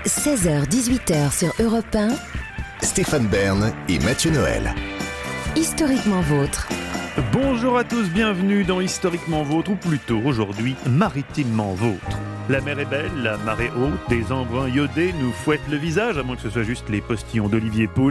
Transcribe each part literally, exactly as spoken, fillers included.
seize heures dix-huit heures sur Europe un. Stéphane Bern et Mathieu Noël. Historiquement vôtre. Bonjour à tous, bienvenue dans Historiquement Vôtre, ou plutôt aujourd'hui Maritimement Vôtre. La mer est belle, la marée haute, des embruns iodés nous fouettent le visage, à moins que ce soit juste les postillons d'Olivier Pouls.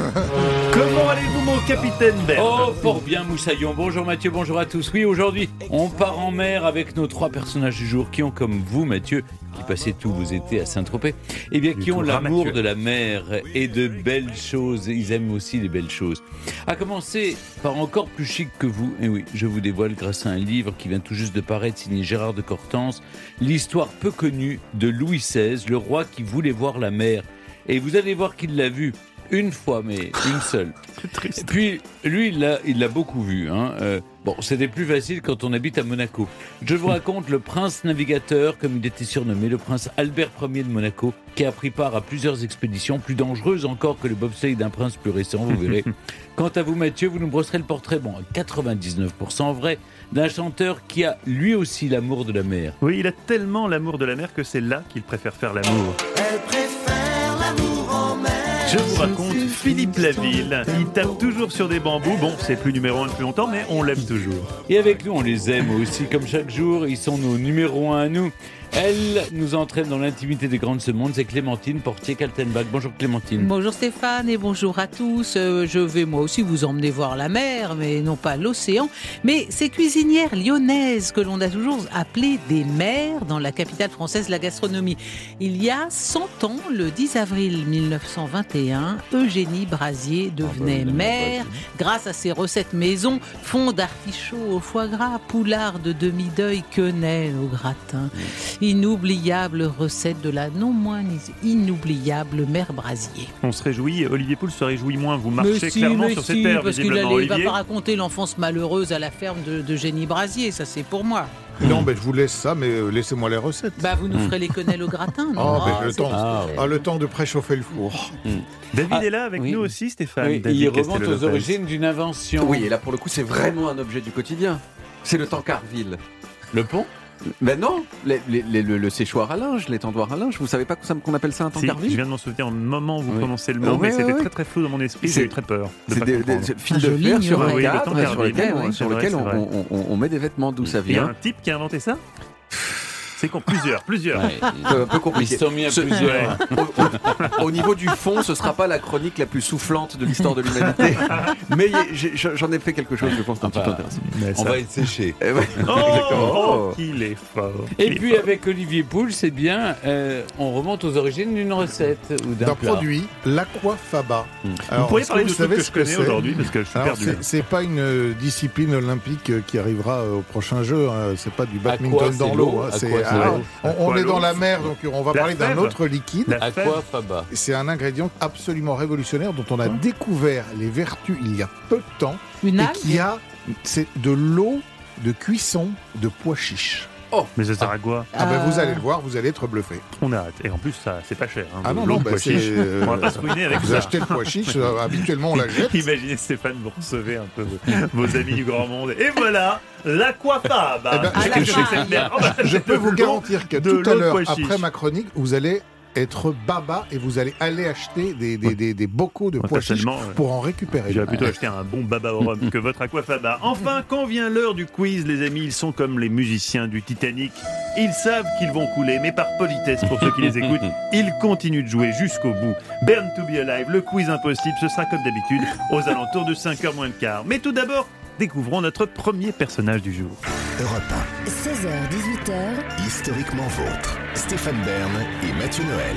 Comment allez-vous, mon capitaine Bern ? Oh, fort bien, Moussaillon. Bonjour Mathieu, bonjour à tous. Oui, aujourd'hui, on part en mer avec nos trois personnages du jour qui ont, comme vous, Mathieu, qui passez tous vos étés à Saint-Tropez, eh bien, qui ont l'amour de la mer et de belles choses. Ils aiment aussi les belles choses. À commencer par encore plus chic que vous. Et oui, je vous dévoile, grâce à un livre qui vient tout juste de paraître, signé Gérard de Cortance, l'histoire peu connue de Louis seize, le roi qui voulait voir la mer. Et vous allez voir qu'il l'a vue une fois, mais une seule. C'est triste. Puis, lui, il l'a, il l'a beaucoup vu. Hein. Euh, bon, c'était plus facile quand on habite à Monaco. Je vous raconte le prince navigateur, comme il était surnommé, le prince Albert Ier de Monaco, qui a pris part à plusieurs expéditions, plus dangereuses encore que le bobsleigh d'un prince plus récent, vous verrez. Quant à vous, Mathieu, vous nous brosserez le portrait, bon, à quatre-vingt-dix-neuf pour cent vrai, d'un chanteur qui a lui aussi l'amour de la mer. Oui, il a tellement l'amour de la mer que c'est là qu'il préfère faire l'amour. Elle préfère l'amour en mer. Je vous raconte Philippe Laville. Il tape toujours sur des bambous. Bon, c'est plus numéro un depuis longtemps, mais on l'aime toujours. Et avec nous, on les aime aussi, comme chaque jour. Ils sont nos numéros un à nous. Elle nous entraîne dans l'intimité des grands de ce monde. C'est Clémentine Portier-Kaltenbach. Bonjour Clémentine. Bonjour Stéphane et bonjour à tous. Euh, je vais moi aussi vous emmener voir la mer, mais non pas l'océan. Mais ces cuisinières lyonnaises que l'on a toujours appelées des mères dans la capitale française de la gastronomie. Il y a cent ans, le dix avril mille neuf cent vingt et un, Eugénie Brazier devenait Ah bah, mère grâce à ses recettes maison, fond d'artichaut au foie gras, poulard de demi-deuil, quenelle au gratin. Inoubliable recette de la non moins inoubliable mère Brazier. On se réjouit, Olivier Pouls se réjouit moins. Vous marchez mais si, clairement mais sur si, ces terres, parce qu'il visiblement, ne va Olivier. pas raconter l'enfance malheureuse à la ferme de, de Génie Brazier, ça c'est pour moi. Non, ben, je vous laisse ça, mais euh, laissez-moi les recettes. Bah vous nous ferez les quenelles au gratin, non? Oh, ben, le, c'est temps, Ah, ouais. ah, le temps de préchauffer le four. David Ah, est là avec oui. nous aussi, Stéphane. Oui, David il remonte aux Castello-Lopez. origines d'une invention. Oui, et là pour le coup, c'est vraiment un objet du quotidien. C'est le tancarville. Le pont ? Ben non, les- les- les- le, le séchoir à linge, l'étendoir à linge, vous savez pas qu'on appelle ça un Si, tancarville? je viens de m'en souvenir au moment où vous Oui. prononcez le mot, Ah, mais ouais, c'était ouais, très très flou dans mon esprit, C'est- j'ai eu très peur de C'est pas des, comprendre. des fils Ah, de je fer sur l'ignorais. un Oui, le cadre tancarville, sur lequel, oui, on, c'est sur vrai, lequel c'est on, vrai. on- on- on met des vêtements, d'où ça Il y a vient. un type qui a inventé ça. C'est con, plusieurs, plusieurs. Ouais, C'est un peu ils compliqué. se sont mis à Ce- plusieurs. Au, au niveau du fond, ce sera pas la chronique la plus soufflante de l'histoire de l'humanité, mais j'ai- j'en ai fait quelque chose, je pense, d'un petit peu Enfin, intéressant. Mais On ça- va être séché. Eh ouais. Oh, Exactement. oh, qu'il est fort. Et Il est puis fort. avec Olivier Pouls, eh bien, euh, on remonte aux origines d'une recette ou d'un D'un plat. produit, l'aquafaba. Hmm. Alors, Vous pourriez est-ce parler que de vous trucs savez que ce je connais c'est aujourd'hui, parce que je suis Alors, perdu. c'est, c'est pas une euh, discipline olympique euh, qui arrivera euh, au prochain jeu. Hein. C'est pas du badminton c'est dans l'eau l'eau. hein. À C'est, quoi, c'est alors, l'eau on, on Aqua, est dans l'eau. la mer, donc on va La parler d'un fève. autre liquide. La fève. Aquafaba. C'est un ingrédient absolument révolutionnaire dont on a découvert les vertus il y a peu de temps Une et algue? qui a c'est de l'eau de cuisson de pois chiches. Mais ça sert à quoi ? Ah ben Euh, vous allez le voir, vous allez être bluffé. On a hâte. Et en plus, ça, c'est pas cher. Hein, Ah non, l'eau non, de bah, pois c'est, chiche. euh, On va pas se ruiner avec Vous ça. achetez le pois chiche, euh, habituellement on la jette. Imaginez Stéphane, vous recevez un peu vos, vos amis du grand monde. Et voilà, l'aquafaba. Eh ben, Qu'est-ce que c'est que cette merde ? Oh, bah, Je c'est peux de vous l'eau- garantir que de tout l'eau à de l'heure, pois chiche. après ma chronique, vous allez être baba et vous allez aller acheter des, des, des, des bocaux de Ouais, pois chiches personnellement, ouais. pour en récupérer. J'aurais plutôt acheté un bon baba au rhum que votre aquafaba. Enfin, quand vient l'heure du quiz, les amis, ils sont comme les musiciens du Titanic. Ils savent qu'ils vont couler, mais par politesse pour ceux qui les écoutent, ils continuent de jouer jusqu'au bout. Burn to be alive, le quiz impossible, ce sera comme d'habitude aux alentours de cinq heures moins le quart. Mais tout d'abord, découvrons notre premier personnage du jour. Europe un, seize heures dix-huit heures, Historiquement Vôtre. Stéphane Bern et Mathieu Noël.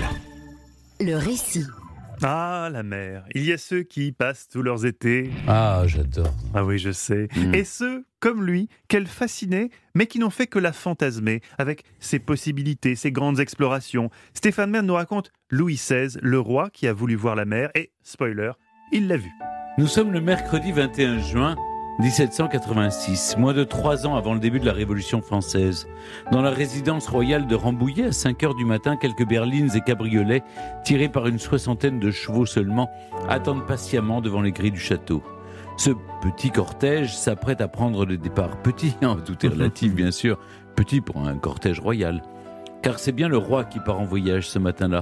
le récit. Ah, la mer. Il y a ceux qui y passent tous leurs étés. Ah, j'adore. Ah oui, je sais. Mm. Et ceux, comme lui, qu'elle fascinait, mais qui n'ont fait que la fantasmer, avec ses possibilités, ses grandes explorations. Stéphane Bern nous raconte Louis seize, le roi qui a voulu voir la mer, et, spoiler, il l'a vu. Nous sommes le mercredi vingt et un juin dix-sept cent quatre-vingt-six, moins de trois ans avant le début de la Révolution française. Dans la résidence royale de Rambouillet, à cinq heures du matin, quelques berlines et cabriolets, tirés par une soixantaine de chevaux seulement, attendent patiemment devant les grilles du château. Ce petit cortège s'apprête à prendre le départ. Petit, hein, tout est relatif bien sûr, petit pour un cortège royal. Car c'est bien le roi qui part en voyage ce matin-là.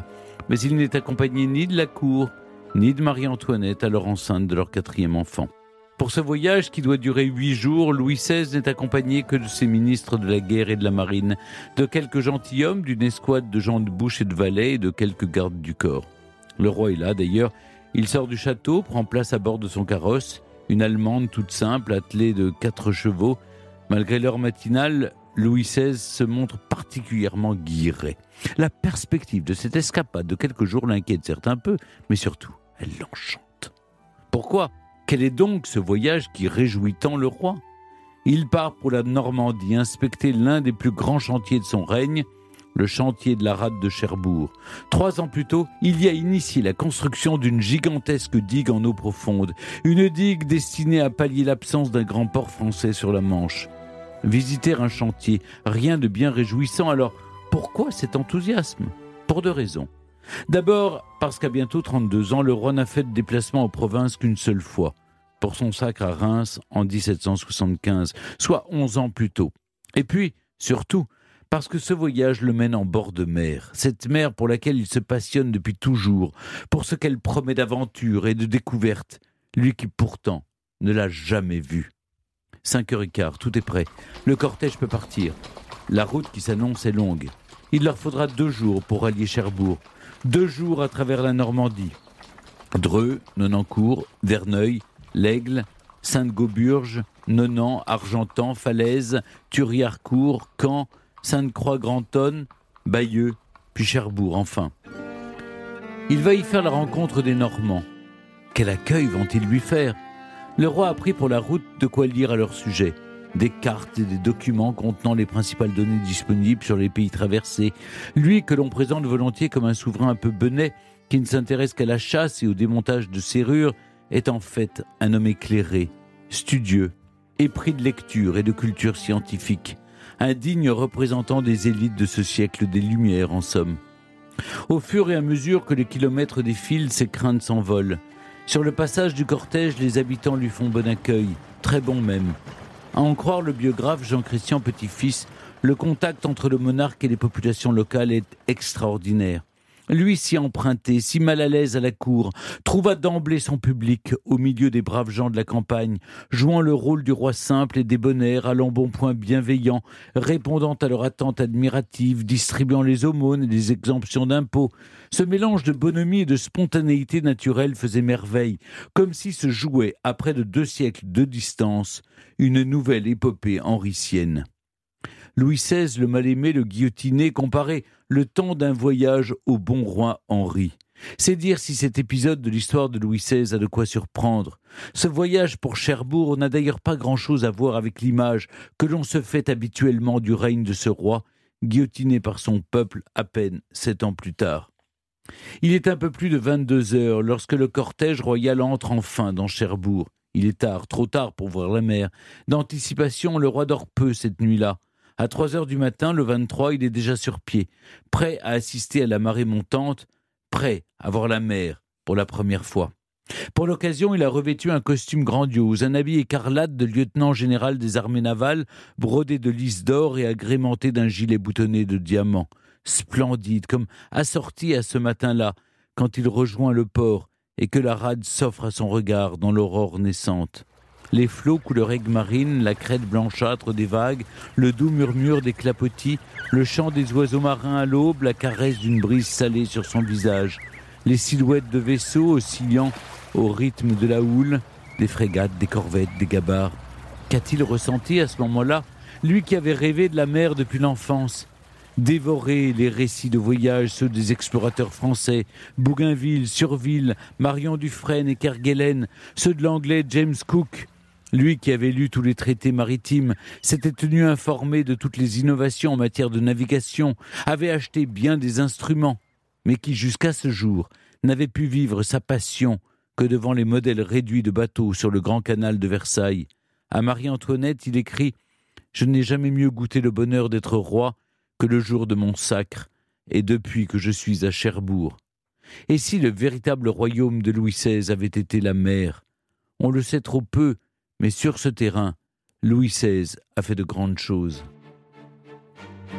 Mais il n'est accompagné ni de la cour, ni de Marie-Antoinette, alors enceinte de leur quatrième enfant. Pour ce voyage qui doit durer huit jours, Louis seize n'est accompagné que de ses ministres de la guerre et de la marine, de quelques gentilshommes, d'une escouade de gens de bouche et de valets et de quelques gardes du corps. Le roi est là d'ailleurs, il sort du château, prend place à bord de son carrosse, une Allemande toute simple, attelée de quatre chevaux. Malgré l'heure matinale, Louis seize se montre particulièrement guilleret. La perspective de cette escapade de quelques jours l'inquiète certes un peu, mais surtout, elle l'enchante. Pourquoi ? Quel est donc ce voyage qui réjouit tant le roi ? Il part pour la Normandie inspecter l'un des plus grands chantiers de son règne, le chantier de la rade de Cherbourg. Trois ans plus tôt, il y a initié la construction d'une gigantesque digue en eau profonde, une digue destinée à pallier l'absence d'un grand port français sur la Manche. Visiter un chantier, rien de bien réjouissant, alors pourquoi cet enthousiasme ? Pour deux raisons. D'abord, parce qu'à bientôt trente-deux ans, le roi n'a fait de déplacement en province qu'une seule fois, pour son sacre à Reims en dix-sept cent soixante-quinze, soit onze ans plus tôt. Et puis, surtout, parce que ce voyage le mène en bord de mer, cette mer pour laquelle il se passionne depuis toujours, pour ce qu'elle promet d'aventure et de découverte, lui qui pourtant ne l'a jamais vue. Cinq heures et quart, tout est prêt, le cortège peut partir. La route qui s'annonce est longue. Il leur faudra deux jours pour rallier Cherbourg. Deux jours à travers la Normandie. Dreux, Nonancourt, Verneuil, l'Aigle, Sainte-Gauburge, Nonan, Argentan, Falaise, Thury-Harcourt, Caen, Sainte-Croix-Grantonne, Bayeux, puis Cherbourg, enfin. Il va y faire la rencontre des Normands. Quel accueil vont-ils lui faire ? Le roi a pris pour la route de quoi lire à leur sujet. Des cartes et des documents contenant les principales données disponibles sur les pays traversés. Lui que l'on présente volontiers comme un souverain un peu benet, qui ne s'intéresse qu'à la chasse et au démontage de serrures, est en fait un homme éclairé, studieux, épris de lecture et de culture scientifique. Un digne représentant des élites de ce siècle des Lumières, en somme. Au fur et à mesure que les kilomètres défilent, ses craintes s'envolent. Sur le passage du cortège, les habitants lui font bon accueil, très bon même. À en croire le biographe Jean-Christian Petit-Fils, le contact entre le monarque et les populations locales est extraordinaire. Lui, si emprunté, si mal à l'aise à la cour, trouva d'emblée son public au milieu des braves gens de la campagne, jouant le rôle du roi simple et débonnaire, à l'embonpoint bienveillant, répondant à leur attente admirative, distribuant les aumônes et les exemptions d'impôts. Ce mélange de bonhomie et de spontanéité naturelle faisait merveille, comme si se jouait, à près de deux siècles de distance, une nouvelle épopée henricienne. Louis seize, le mal-aimé, le guillotiné, comparait le temps d'un voyage au bon roi Henri. C'est dire si cet épisode de l'histoire de Louis seize a de quoi surprendre. Ce voyage pour Cherbourg n'a d'ailleurs pas grand-chose à voir avec l'image que l'on se fait habituellement du règne de ce roi, guillotiné par son peuple à peine sept ans plus tard. Il est un peu plus de vingt-deux heures lorsque le cortège royal entre enfin dans Cherbourg. Il est tard, trop tard pour voir la mer. D'anticipation, le roi dort peu cette nuit-là. À trois heures du matin, le vingt-trois, il est déjà sur pied, prêt à assister à la marée montante, prêt à voir la mer pour la première fois. Pour l'occasion, il a revêtu un costume grandiose, un habit écarlate de lieutenant général des armées navales, brodé de lys d'or et agrémenté d'un gilet boutonné de diamants. Splendide, comme assorti à ce matin-là, quand il rejoint le port et que la rade s'offre à son regard dans l'aurore naissante. Les flots couleur aigue marine, la crête blanchâtre des vagues, le doux murmure des clapotis, le chant des oiseaux marins à l'aube, la caresse d'une brise salée sur son visage, les silhouettes de vaisseaux oscillant au rythme de la houle, des frégates, des corvettes, des gabarres. Qu'a-t-il ressenti à ce moment-là, lui qui avait rêvé de la mer depuis l'enfance ? Dévorer les récits de voyage, ceux des explorateurs français, Bougainville, Surville, Marion Dufresne et Kerguelen, ceux de l'anglais James Cook. Lui qui avait lu tous les traités maritimes, s'était tenu informé de toutes les innovations en matière de navigation, avait acheté bien des instruments, mais qui jusqu'à ce jour n'avait pu vivre sa passion que devant les modèles réduits de bateaux sur le grand canal de Versailles. À Marie-Antoinette, il écrit « Je n'ai jamais mieux goûté le bonheur d'être roi que le jour de mon sacre, et depuis que je suis à Cherbourg. » Et si le véritable royaume de Louis seize avait été la mer ? On le sait trop peu, mais sur ce terrain, Louis seize a fait de grandes choses.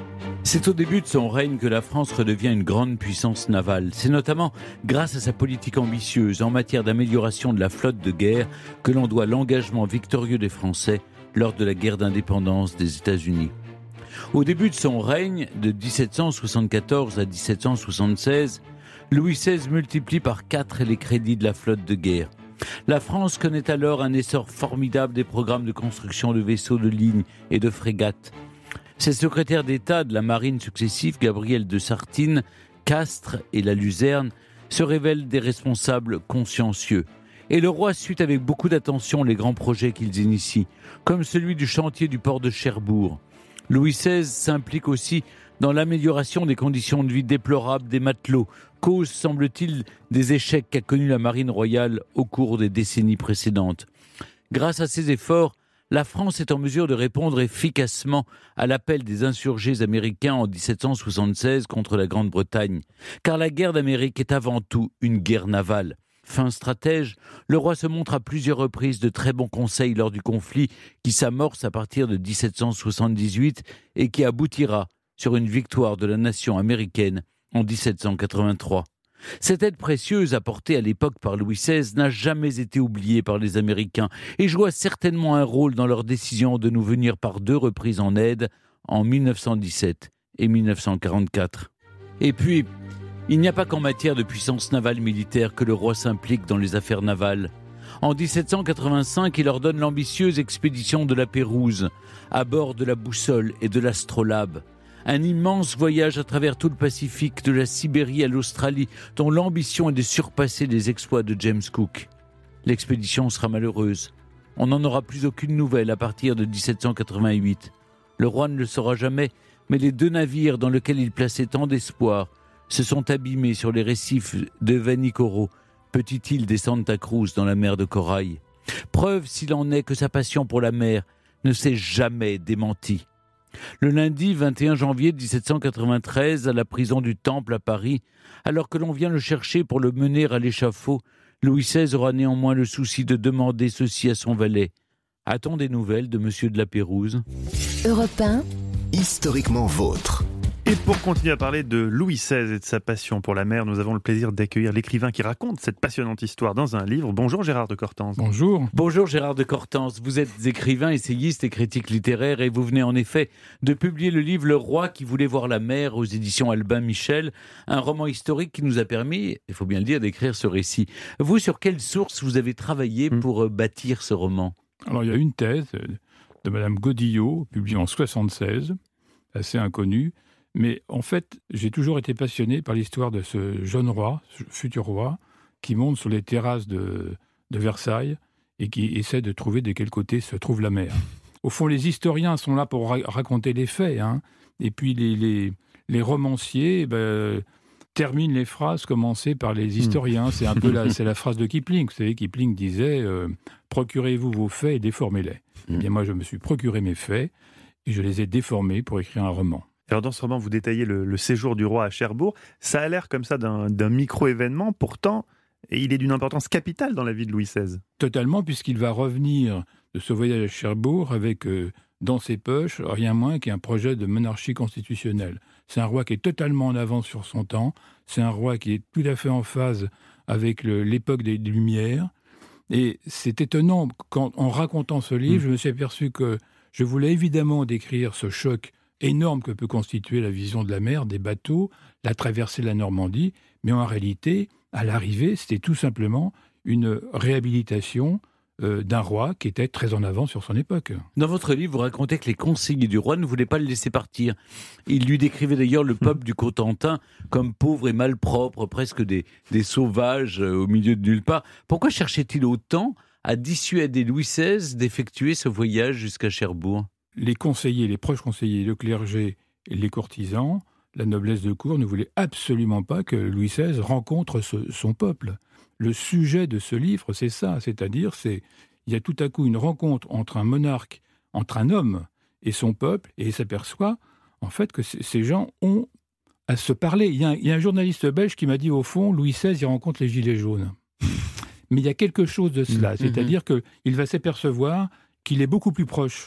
C'est au début de son règne que la France redevient une grande puissance navale. C'est notamment grâce à sa politique ambitieuse en matière d'amélioration de la flotte de guerre que l'on doit l'engagement victorieux des Français lors de la guerre d'indépendance des États-Unis. Au début de son règne, de dix-sept cent soixante-quatorze à dix-sept cent soixante-seize, Louis seize multiplie par quatre les crédits de la flotte de guerre. La France connaît alors un essor formidable des programmes de construction de vaisseaux de ligne et de frégates. Ses secrétaires d'État de la marine successifs, Gabriel de Sartine, Castres et la Luzerne, se révèlent des responsables consciencieux. Et le roi suit avec beaucoup d'attention les grands projets qu'ils initient, comme celui du chantier du port de Cherbourg. Louis seize s'implique aussi dans l'amélioration des conditions de vie déplorables des matelots, cause, semble-t-il, des échecs qu'a connus la marine royale au cours des décennies précédentes. Grâce à ces efforts, la France est en mesure de répondre efficacement à l'appel des insurgés américains en dix-sept cent soixante-seize contre la Grande-Bretagne, car la guerre d'Amérique est avant tout une guerre navale. Fin stratège, le roi se montre à plusieurs reprises de très bons conseils lors du conflit qui s'amorce à partir de dix-sept cent soixante-dix-huit et qui aboutira sur une victoire de la nation américaine en dix-sept cent quatre-vingt-trois. Cette aide précieuse apportée à l'époque par Louis seize n'a jamais été oubliée par les Américains et joua certainement un rôle dans leur décision de nous venir par deux reprises en aide en mille neuf cent dix-sept et mille neuf cent quarante-quatre. Et puis, il n'y a pas qu'en matière de puissance navale militaire que le roi s'implique dans les affaires navales. En dix-sept cent quatre-vingt-cinq, il ordonne l'ambitieuse expédition de la Pérouse, à bord de la Boussole et de l'Astrolabe. Un immense voyage à travers tout le Pacifique, de la Sibérie à l'Australie, dont l'ambition est de surpasser les exploits de James Cook. L'expédition sera malheureuse. On n'en aura plus aucune nouvelle à partir de dix-sept cent quatre-vingt-huit. Le roi ne le saura jamais, mais les deux navires dans lesquels il plaçait tant d'espoir se sont abîmés sur les récifs de Vanikoro, petite île des Santa Cruz dans la mer de Corail. Preuve, s'il en est, que sa passion pour la mer ne s'est jamais démentie. Le lundi vingt et un janvier dix-sept cent quatre-vingt-treize, à la prison du Temple à Paris, alors que l'on vient le chercher pour le mener à l'échafaud, Louis seize aura néanmoins le souci de demander ceci à son valet. A-t-on des nouvelles de Monsieur de la Pérouse ? Europe un, Historiquement vôtre. Et pour continuer à parler de Louis seize et de sa passion pour la mer, nous avons le plaisir d'accueillir l'écrivain qui raconte cette passionnante histoire dans un livre. Bonjour Gérard de Cortance. Bonjour. Bonjour Gérard de Cortance, vous êtes écrivain, essayiste et critique littéraire et vous venez en effet de publier le livre Le Roi qui voulait voir la mer aux éditions Albin Michel, un roman historique qui nous a permis, il faut bien le dire, d'écrire ce récit. Vous, sur quelle source vous avez travaillé pour bâtir ce roman ? Alors il y a une thèse de Madame Godillot, publiée en soixante-seize, assez inconnue. Mais en fait, j'ai toujours été passionné par l'histoire de ce jeune roi, ce futur roi, qui monte sur les terrasses de, de Versailles et qui essaie de trouver de quel côté se trouve la mer. Au fond, les historiens sont là pour ra- raconter les faits, hein, et puis les, les, les romanciers ben, terminent les phrases commencées par les historiens. C'est un peu la, c'est la phrase de Kipling. Vous savez, Kipling disait euh, « Procurez-vous vos faits et déformez-les ». Eh bien, moi, je me suis procuré mes faits et je les ai déformés pour écrire un roman. Alors dans ce roman, vous détaillez le, le séjour du roi à Cherbourg. Ça a l'air comme ça d'un, d'un micro-événement. Pourtant, il est d'une importance capitale dans la vie de Louis seize. Totalement, puisqu'il va revenir de ce voyage à Cherbourg avec euh, dans ses poches rien moins qu'un projet de monarchie constitutionnelle. C'est un roi qui est totalement en avance sur son temps. C'est un roi qui est tout à fait en phase avec le, l'époque des Lumières. Et c'est étonnant, qu'en, en racontant ce livre, mmh. je me suis aperçu que je voulais évidemment décrire ce choc énorme que peut constituer la vision de la mer, des bateaux, la traversée de la Normandie, mais en réalité, à l'arrivée, c'était tout simplement une réhabilitation euh, d'un roi qui était très en avance sur son époque. Dans votre livre, vous racontez que les conseillers du roi ne voulaient pas le laisser partir. Ils lui décrivaient d'ailleurs le peuple du Cotentin comme pauvre et malpropre, presque des, des sauvages euh, au milieu de nulle part. Pourquoi cherchait-il autant à dissuader Louis seize d'effectuer ce voyage jusqu'à Cherbourg ? Les conseillers, les proches conseillers, le clergé et les courtisans, la noblesse de cour ne voulaient absolument pas que Louis seize rencontre ce, son peuple. Le sujet de ce livre, c'est ça, c'est-à-dire, c'est il y a tout à coup une rencontre entre un monarque, entre un homme et son peuple, et il s'aperçoit en fait que c- ces gens ont à se parler. Il y, a un, il y a un journaliste belge qui m'a dit, au fond, Louis seize, il rencontre les Gilets jaunes. Mais il y a quelque chose de cela, mmh, c'est-à-dire mmh. qu'il va s'apercevoir qu'il est beaucoup plus proche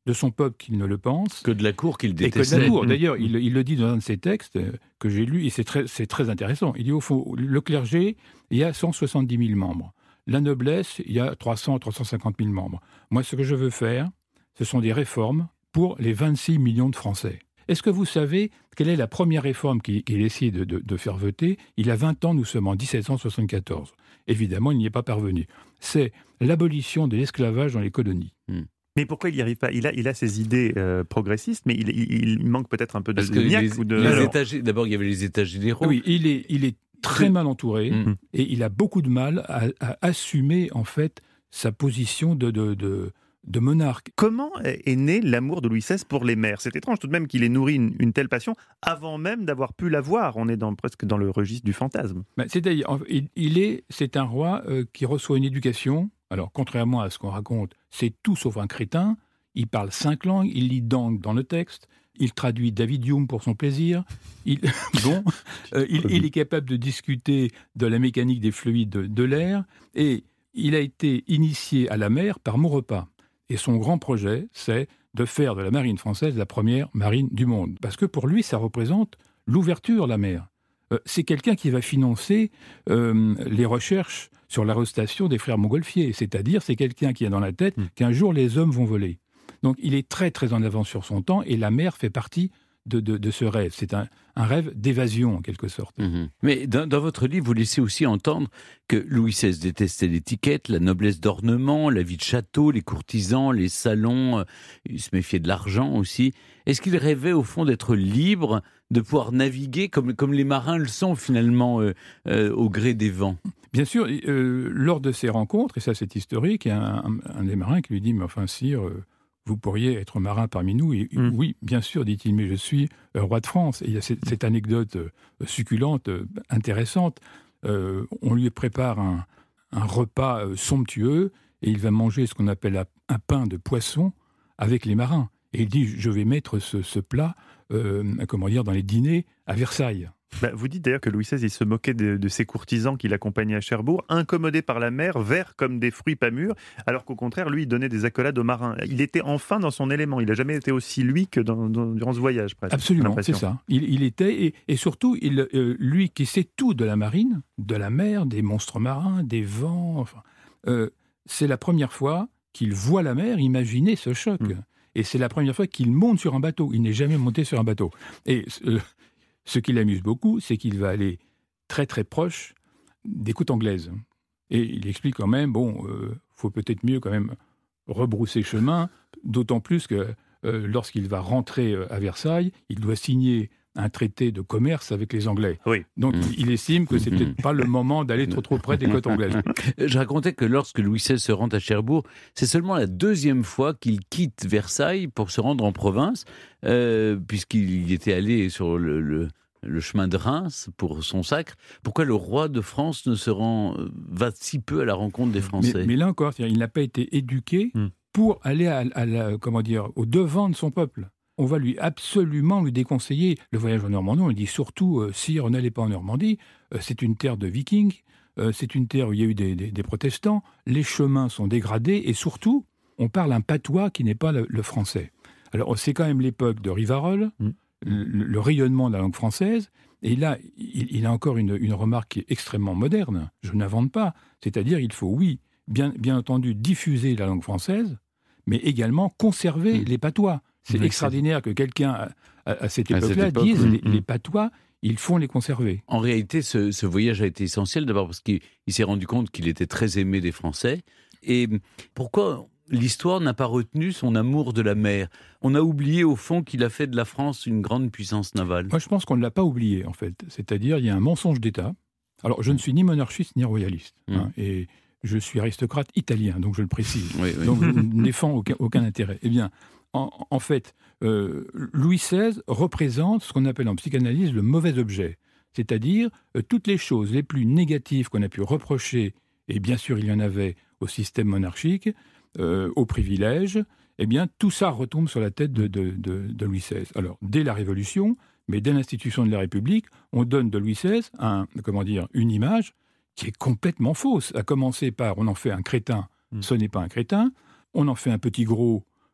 de son peuple qu'il ne le pense. Que de la cour qu'il détestait. Et que de la cour. D'ailleurs, il, il le dit dans un de ses textes que j'ai lu, et c'est très, c'est très intéressant. Il dit au fond, le clergé, il y a cent soixante-dix mille membres. La noblesse, il y a trois cents à trois cent cinquante mille membres. Moi, ce que je veux faire, ce sont des réformes pour les vingt-six millions de Français. Est-ce que vous savez quelle est la première réforme qu'il, qu'il essaie de, de, de faire voter ? Il a vingt ans, nous sommes en dix-sept cent soixante-quatorze. Évidemment, il n'y est pas parvenu. C'est l'abolition de l'esclavage dans les colonies. Hmm. Mais pourquoi il n'y arrive pas ? il a, il a ses idées euh, progressistes, mais il, il, il manque peut-être un peu de niaque ou de... Les états, d'abord, il y avait les états généraux. Oui, il est, il est très mal entouré mmh. et il a beaucoup de mal à, à assumer, en fait, sa position de, de, de, de monarque. Comment est né l'amour de Louis seize pour les mers ? C'est étrange tout de même qu'il ait nourri une, une telle passion avant même d'avoir pu la voir. On est dans, presque dans le registre du fantasme. Ben, c'est-à-dire, il, il est, c'est un roi euh, qui reçoit une éducation. Alors, contrairement à ce qu'on raconte, c'est tout sauf un crétin. Il parle cinq langues, il lit Dante dans le texte, il traduit David Hume pour son plaisir. Il, bon, euh, il, il est capable de discuter de la mécanique des fluides de, de l'air. Et il a été initié à la mer par Maurepas. Et son grand projet, c'est de faire de la marine française la première marine du monde. Parce que pour lui, ça représente l'ouverture, la mer. Euh, c'est quelqu'un qui va financer euh, les recherches sur l'arrestation des frères Montgolfier. C'est-à-dire, c'est quelqu'un qui a dans la tête qu'un jour les hommes vont voler. Donc, il est très, très en avance sur son temps, et la mer fait partie de, de, de ce rêve. C'est un, un rêve d'évasion, en quelque sorte. Mmh. Mais dans, dans votre livre, vous laissez aussi entendre que Louis seize détestait l'étiquette, la noblesse d'ornement, la vie de château, les courtisans, les salons, euh, il se méfiait de l'argent aussi. Est-ce qu'il rêvait, au fond, d'être libre, de pouvoir naviguer comme, comme les marins le sont, finalement, euh, euh, au gré des vents ? Bien sûr, euh, lors de ces rencontres, et ça c'est historique, il y a un, un, un des marins qui lui dit « Mais enfin, sire, euh, vous pourriez être marin parmi nous ?» Et, mmh. Oui, bien sûr, dit-il, mais je suis euh, roi de France. Et il y a cette, cette anecdote euh, succulente, euh, intéressante. Euh, on lui prépare un, un repas euh, somptueux, et il va manger ce qu'on appelle un pain de poisson avec les marins. Et il dit « Je vais mettre ce, ce plat euh, comment dire, dans les dîners à Versailles ». Bah, vous dites d'ailleurs que Louis seize il se moquait de, de ses courtisans qui l'accompagnaient à Cherbourg, incommodés par la mer, verts comme des fruits pas mûrs, alors qu'au contraire, lui, il donnait des accolades aux marins. Il était enfin dans son élément. Il n'a jamais été aussi lui que dans, dans, durant ce voyage, presque. Absolument, c'est ça. Il, il était, et, et surtout, il, euh, lui qui sait tout de la marine, de la mer, des monstres marins, des vents, enfin, euh, c'est la première fois qu'il voit la mer. Imaginez ce choc. Mmh. Et c'est la première fois qu'il monte sur un bateau. Il n'est jamais monté sur un bateau. Et... Euh, Ce qui l'amuse beaucoup, c'est qu'il va aller très très proche des côtes anglaises. Et il explique quand même, bon, il euh, faut peut-être mieux quand même rebrousser chemin, d'autant plus que euh, lorsqu'il va rentrer à Versailles, il doit signer un traité de commerce avec les Anglais. Oui. Donc mmh. il estime que c'est peut-être pas le moment d'aller trop trop près des côtes anglaises. Je racontais que lorsque Louis seize se rend à Cherbourg, c'est seulement la deuxième fois qu'il quitte Versailles pour se rendre en province, euh, puisqu'il était allé sur le, le, le chemin de Reims pour son sacre. Pourquoi le roi de France ne se rend, va si peu à la rencontre des Français ? Mais, mais là encore, il n'a pas été éduqué mmh. pour aller à, à la, comment dire, au devant de son peuple. On va lui absolument lui déconseiller le voyage en Normandie. On lui dit surtout, euh, sire, n'allez pas en Normandie, euh, c'est une terre de vikings, euh, c'est une terre où il y a eu des, des, des protestants, les chemins sont dégradés, et surtout, on parle un patois qui n'est pas le, le français. Alors, c'est quand même l'époque de Rivarol, mmh. le, le rayonnement de la langue française, et là, il, il a encore une, une remarque qui est extrêmement moderne, je n'invente pas, c'est-à-dire il faut, oui, bien, bien entendu, diffuser la langue française, mais également conserver mmh. les patois. C'est oui, extraordinaire c'est... que quelqu'un, à, à cette époque-là, cette époque, dise mmh. les, les patois, il faut les conserver. En réalité, ce, ce voyage a été essentiel, d'abord parce qu'il il s'est rendu compte qu'il était très aimé des Français. Et pourquoi l'histoire n'a pas retenu son amour de la mer ? On a oublié, au fond, qu'il a fait de la France une grande puissance navale. Moi, je pense qu'on ne l'a pas oublié, en fait. C'est-à-dire, il y a un mensonge d'État. Alors, je ne suis ni monarchiste ni royaliste. Mmh. Hein, et je suis aristocrate italien, donc je le précise. Oui, oui. Donc, je ne défends aucun, aucun intérêt. Eh bien... En, en fait, euh, Louis seize représente ce qu'on appelle en psychanalyse le mauvais objet, c'est-à-dire euh, toutes les choses les plus négatives qu'on a pu reprocher, et bien sûr il y en avait au système monarchique, euh, aux privilèges, eh bien tout ça retombe sur la tête de, de, de, de Louis seize. Alors, dès la Révolution, mais dès l'institution de la République, on donne de Louis seize un, comment dire, une image qui est complètement fausse, à commencer par on en fait un crétin, mmh. ce n'est pas un crétin, on en fait un petit gros,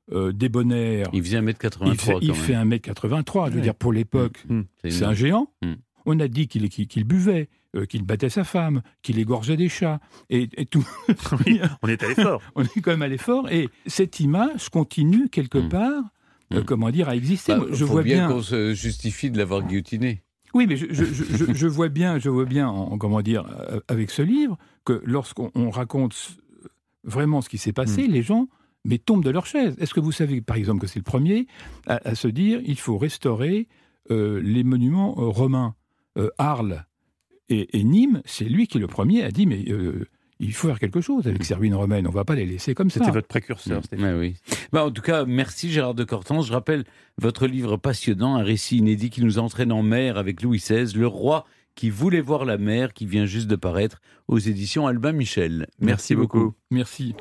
euh, débonnaire. Il faisait un mètre quatre-vingt-trois. Il fait, il fait un mètre quatre-vingt-trois. Je veux Ouais. dire, pour l'époque, Mmh. c'est, C'est c'est un géant. Mmh. On a dit qu'il, qu'il, qu'il buvait, euh, qu'il battait sa femme, qu'il égorgeait des chats, et, et tout. Oui, on est allé fort. On est quand même allé fort. Et cette image continue quelque Mmh. part, euh, Mmh. comment dire, à exister. Bah, Moi, je faut vois bien bien. qu'on se justifie de l'avoir guillotiné. Oui, mais je, je, je, je, je vois bien, je vois bien, en, comment dire, euh, avec ce livre, que lorsqu'on on raconte ce- vraiment ce qui s'est passé, les gens mais tombent de leur chaise. Est-ce que vous savez, par exemple, que c'est le premier à, à se dire il faut restaurer euh, les monuments euh, romains, euh, Arles et, et Nîmes, c'est lui qui le premier a dit mais euh, il faut faire quelque chose avec ces ruines romaines, on ne va pas les laisser comme ça. C'était votre précurseur, Mmh. Stéphane. Ouais, oui. Bah, en tout cas, merci Gérard de Cortance. Je rappelle votre livre passionnant, un récit inédit qui nous entraîne en mer avec Louis seize, le roi qui voulait voir la mer, qui vient juste de paraître aux éditions Albin Michel. Merci, Merci beaucoup. beaucoup. Merci.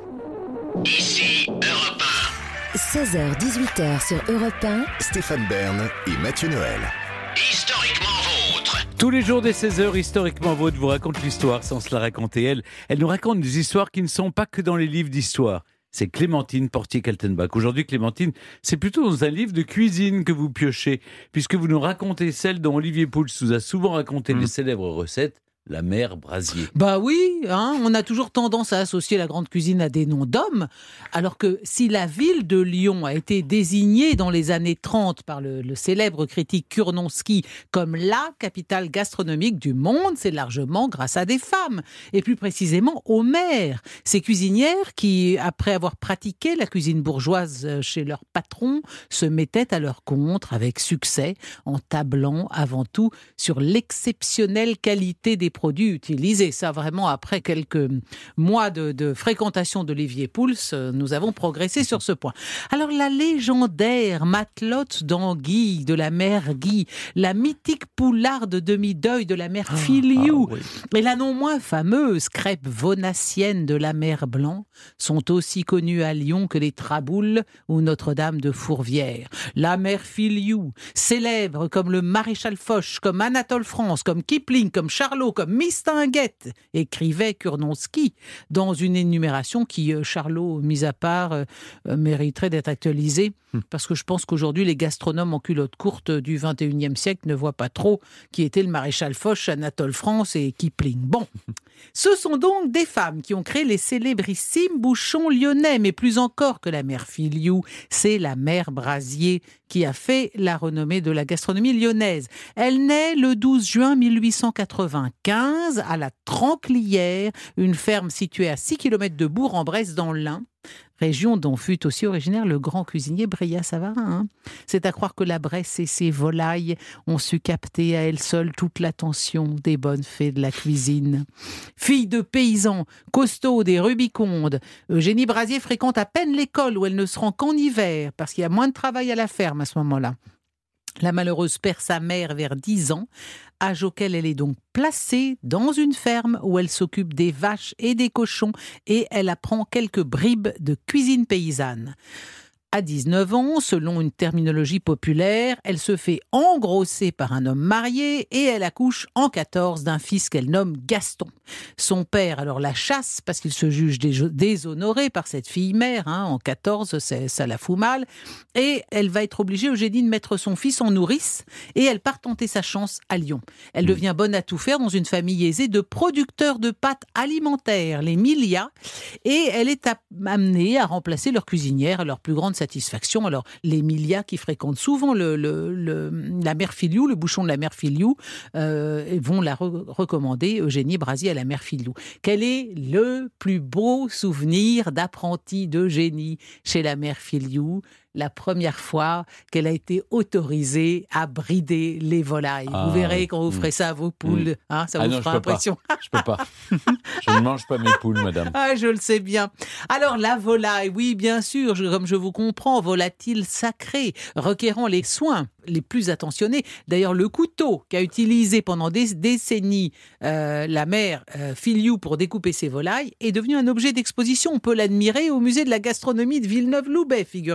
Ici Europe un. seize heures dix-huit heures sur Europe un. Stéphane Bern et Mathieu Noël. Historiquement vôtre. Tous les jours des seize heures, historiquement vôtre vous raconte l'histoire sans se la raconter elle. Elle nous raconte des histoires qui ne sont pas que dans les livres d'histoire. C'est Clémentine Portier-Kaltenbach. Aujourd'hui, Clémentine, c'est plutôt dans un livre de cuisine que vous piochez, puisque vous nous racontez celle dont Olivier Pouls vous a souvent raconté Mmh. les célèbres recettes, la mère Brasier. Bah oui, hein, on a toujours tendance à associer la grande cuisine à des noms d'hommes, alors que si la ville de Lyon a été désignée dans les années trente par le, le célèbre critique Kurnonski comme la capitale gastronomique du monde, c'est largement grâce à des femmes, et plus précisément aux mères. Ces cuisinières qui, après avoir pratiqué la cuisine bourgeoise chez leur patron, se mettaient à leur compte avec succès, en tablant avant tout sur l'exceptionnelle qualité des produits utilisés. Ça, vraiment, après quelques mois de, de fréquentation d'Olivier Pouls, euh, nous avons progressé sur ce point. Alors, la légendaire matelote d'anguille de la mère Guy, la mythique poularde de demi-deuil de la mère Filiou, Ah, oui. et la non moins fameuse crêpe vonassienne de la mère Blanc sont aussi connues à Lyon que les Traboules ou Notre-Dame de Fourvière. La mère Filiou, célèbre comme le maréchal Foch, comme Anatole France, comme Kipling, comme Charlot, comme Mistinguett, écrivait Kurnonski dans une énumération qui, euh, Charlot, mis à part, euh, euh, mériterait d'être actualisée, parce que je pense qu'aujourd'hui, les gastronomes en culotte courte du vingt et unième siècle ne voient pas trop qui était le maréchal Foch, Anatole France et Kipling. Bon, ce sont donc des femmes qui ont créé les célébrissimes bouchons lyonnais, mais plus encore que la mère Filiou, c'est la mère Brasier qui a fait la renommée de la gastronomie lyonnaise. Elle naît le douze juin mille huit cent quatre-vingt-quinze à la Tranclière, une ferme située à six kilomètres de Bourg-en-Bresse dans l'Ain, région dont fut aussi originaire le grand cuisinier Brillat Savarin. Hein. C'est à croire que la Bresse et ses volailles ont su capter à elles seules toute l'attention des bonnes fées de la cuisine. Fille de paysans, costaude et rubiconde, Eugénie Brasier fréquente à peine l'école où elle ne se rend qu'en hiver, parce qu'il y a moins de travail à la ferme à ce moment-là. La malheureuse perd sa mère vers dix ans, âge auquel elle est donc placée dans une ferme où elle s'occupe des vaches et des cochons et elle apprend quelques bribes de cuisine paysanne. À dix-neuf ans, selon une terminologie populaire, elle se fait engrosser par un homme marié et elle accouche en quatorze d'un fils qu'elle nomme Gaston. Son père alors la chasse parce qu'il se juge déshonoré par cette fille-mère. Hein, en quatorze, ça la fout mal. Et elle va être obligée, Eugénie, de mettre son fils en nourrice et elle part tenter sa chance à Lyon. Elle devient bonne à tout faire dans une famille aisée de producteurs de pâtes alimentaires, les Milia, et elle est amenée à remplacer leur cuisinière à leur plus grande satisfaction. Alors, les Milia qui fréquentent souvent le, le, le, la mère Filiou, le bouchon de la mère Filiou, euh, vont la re- recommander, Eugénie Brasier, à la mère Filiou. Quel est le plus beau souvenir d'apprenti d'Eugénie chez la mère Filiou? La première fois qu'elle a été autorisée à brider les volailles. Ah, vous verrez quand vous mmh. ferez ça à vos poules, mmh. hein, ça ah vous non, fera je peux impression. Pas. Je peux pas. Je ne mange pas mes poules, madame. Ah, je le sais bien. Alors, la volaille, oui, bien sûr, je, comme je vous comprends, volatile sacrée, requérant les soins les plus attentionnés. D'ailleurs, le couteau qu'a utilisé pendant des décennies euh, la mère euh, Filiou pour découper ses volailles est devenu un objet d'exposition. On peut l'admirer au musée de la gastronomie de Villeneuve-Loubet, figurez-vous.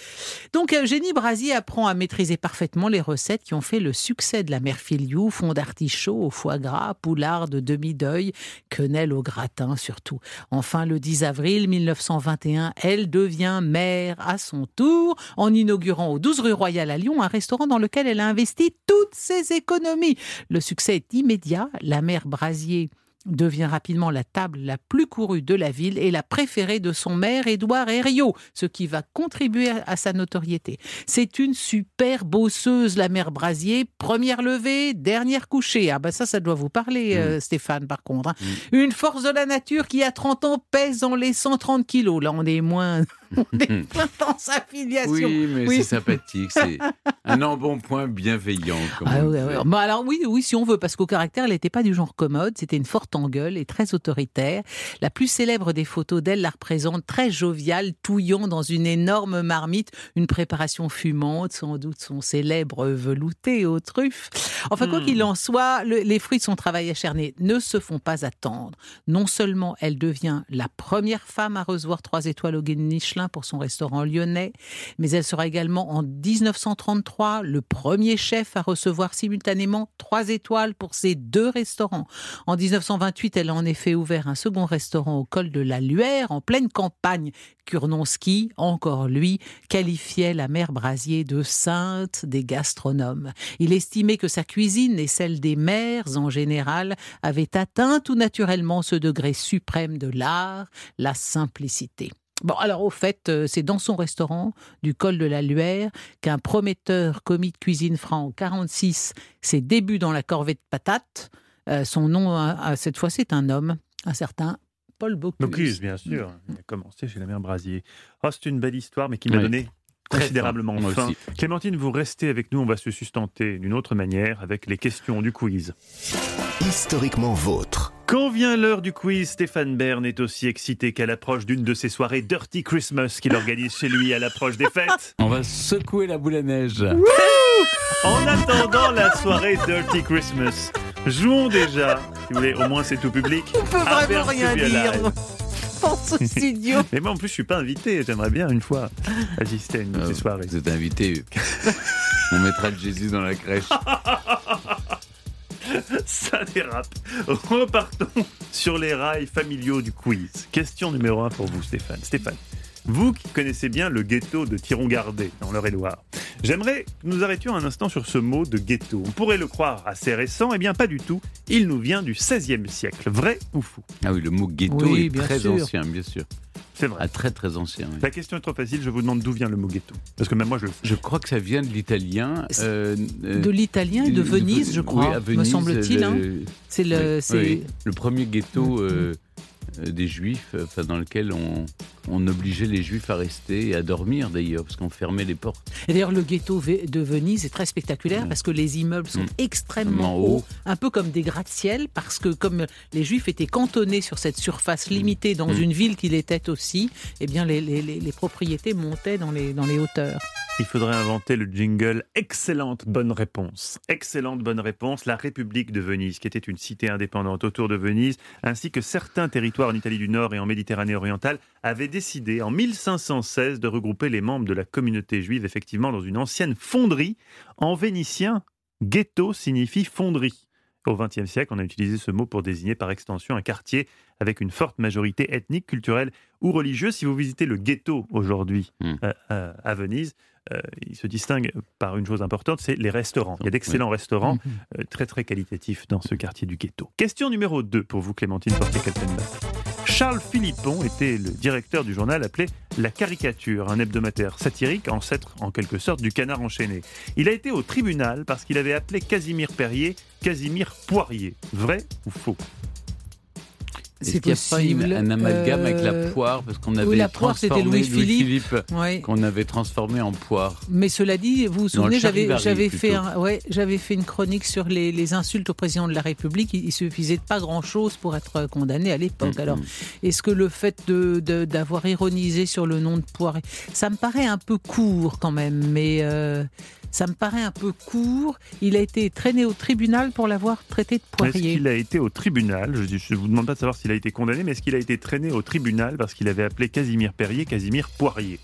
Donc Eugénie Brasier apprend à maîtriser parfaitement les recettes qui ont fait le succès de la mère Filiou, fond d'artichaut au foie gras, poulard de demi-deuil, quenelle au gratin surtout. Enfin, le dix avril mille neuf cent vingt et un, elle devient mère à son tour en inaugurant au douze rue Royale à Lyon un restaurant dans lequel elle a investi toutes ses économies. Le succès est immédiat. La mère Brasier devient rapidement la table la plus courue de la ville et la préférée de son maire Édouard Herriot, ce qui va contribuer à, à sa notoriété. C'est une super bosseuse, la mère Brasier. Première levée, dernière couchée. Ah ben ça, ça doit vous parler, mmh. euh, Stéphane, par contre. Hein. Mmh. Une force de la nature qui, à trente ans, pèse dans les cent trente kilos. Là, on est moins... On est plein dans sa filiation. Oui, mais oui. C'est sympathique. C'est un embonpoint bienveillant. Comme ah, ouais, ouais. Bah, alors oui, oui, si on veut, parce qu'au caractère, elle n'était pas du genre commode. C'était une forte en gueule et très autoritaire. La plus célèbre des photos d'elle la représente très joviale, touillant dans une énorme marmite, une préparation fumante, sans doute son célèbre velouté aux truffes. Enfin, mmh. quoi qu'il en soit, le, les fruits de son travail acharné ne se font pas attendre. Non seulement elle devient la première femme à recevoir trois étoiles au Guide Michelin pour son restaurant lyonnais, mais elle sera également en dix-neuf cent trente-trois le premier chef à recevoir simultanément trois étoiles pour ses deux restaurants. En dix-neuf cent vingt-huit, elle a en effet ouvert un second restaurant au col de la Luère, en pleine campagne. Kurnonski, encore lui, qualifiait la mère Brasier de sainte des gastronomes. Il estimait que sa cuisine et celle des mères en général avaient atteint tout naturellement ce degré suprême de l'art, la simplicité. Bon, alors au fait, c'est dans son restaurant du col de la Luère qu'un prometteur commis de cuisine fera en quarante-six ses débuts dans la corvée de patates. Euh, son nom, euh, cette fois, c'est un homme, un certain Paul Bocuse. Bocuse, bien sûr. Il a commencé chez la mère Brasier. Oh, c'est une belle histoire, mais qui m'a oui. donné considérablement faim. Clémentine, vous restez avec nous, on va se sustenter d'une autre manière avec les questions du quiz. Historiquement vôtre. Quand vient l'heure du quiz, Stéphane Bern est aussi excité qu'à l'approche d'une de ses soirées Dirty Christmas qu'il organise chez lui à l'approche des fêtes. On va secouer la boule à neige. Wouh! En attendant la soirée Dirty Christmas, jouons déjà, si vous voulez, au moins c'est tout public. On peut vraiment rien dire. Pense au studio. Mais moi en plus je suis pas invité, j'aimerais bien une fois assister à une de ces soirées. Vous êtes invité, on mettra de Jésus dans la crèche. Ça dérape. Repartons sur les rails familiaux du quiz. Question numéro un pour vous, Stéphane. Stéphane, vous qui connaissez bien le ghetto de Thiron-Gardais, dans l'Eure-et-Loire, j'aimerais que nous arrêtions un instant sur ce mot de ghetto. On pourrait le croire assez récent, eh bien pas du tout. Il nous vient du seizième siècle. Vrai ou fou? Ah oui, le mot ghetto oui, est très sûr. ancien, bien sûr. C'est vrai. Ah, très très ancien. Oui. La question est trop facile, je vous demande d'où vient le mot ghetto. Parce que même moi je le sais. Je crois que ça vient de l'italien. Euh, de l'italien et de Venise, je crois, oui, à Venise, me semble-t-il. Le, hein. C'est le, oui, c'est... Oui, le premier ghetto euh, des Juifs, enfin, dans lequel on, on obligeait les Juifs à rester et à dormir d'ailleurs, parce qu'on fermait les portes. Et d'ailleurs, le ghetto de Venise est très spectaculaire mmh. parce que les immeubles sont mmh. extrêmement hauts, un peu comme des gratte-ciel, parce que comme les Juifs étaient cantonnés sur cette surface limitée dans mmh. une ville qui l'était aussi, eh bien les, les, les, les propriétés montaient dans les, dans les hauteurs. Il faudrait inventer le jingle « Excellente bonne réponse ». Excellente bonne réponse, la République de Venise, qui était une cité indépendante autour de Venise, ainsi que certains territoires en Italie du Nord et en Méditerranée orientale, avaient décidé en mille cinq cent seize de regrouper les membres de la communauté juive effectivement dans une ancienne fonderie. En vénitien, ghetto signifie fonderie. Au vingtième siècle, on a utilisé ce mot pour désigner par extension un quartier avec une forte majorité ethnique, culturelle ou religieuse. Si vous visitez le ghetto aujourd'hui mmh. euh, euh, à Venise, euh, il se distingue par une chose importante, c'est les restaurants. Il y a d'excellents oui. restaurants mmh. euh, très très qualitatifs dans ce quartier du ghetto. Question numéro deux pour vous, Clémentine Portier-Kaltenbach. Charles Philippon était le directeur du journal appelé La Caricature, un hebdomadaire satirique, ancêtre en quelque sorte du Canard enchaîné. Il a été au tribunal parce qu'il avait appelé Casimir Perrier Casimir Poirier. Vrai ou faux? C'est Est-ce qu'il n'y a pas une, un amalgame euh... avec la poire, parce qu'on avait oui, la poire, transformé c'était Louis-Philippe, Louis oui. qu'on avait transformé en poire. Mais cela dit, vous vous souvenez, j'avais, j'avais, plutôt. fait un, ouais, j'avais fait une chronique sur les, les insultes au président de la République. Il, il suffisait de pas grand-chose pour être condamné à l'époque. Mm-hmm. Alors, est-ce que le fait de, de, d'avoir ironisé sur le nom de Poirier, ça me paraît un peu court quand même, mais... Euh, Ça me paraît un peu court. Il a été traîné au tribunal pour l'avoir traité de Poirier. Est-ce qu'il a été au tribunal? Je ne vous demande pas de savoir s'il a été condamné, mais est-ce qu'il a été traîné au tribunal parce qu'il avait appelé Casimir Perrier Casimir Poirier?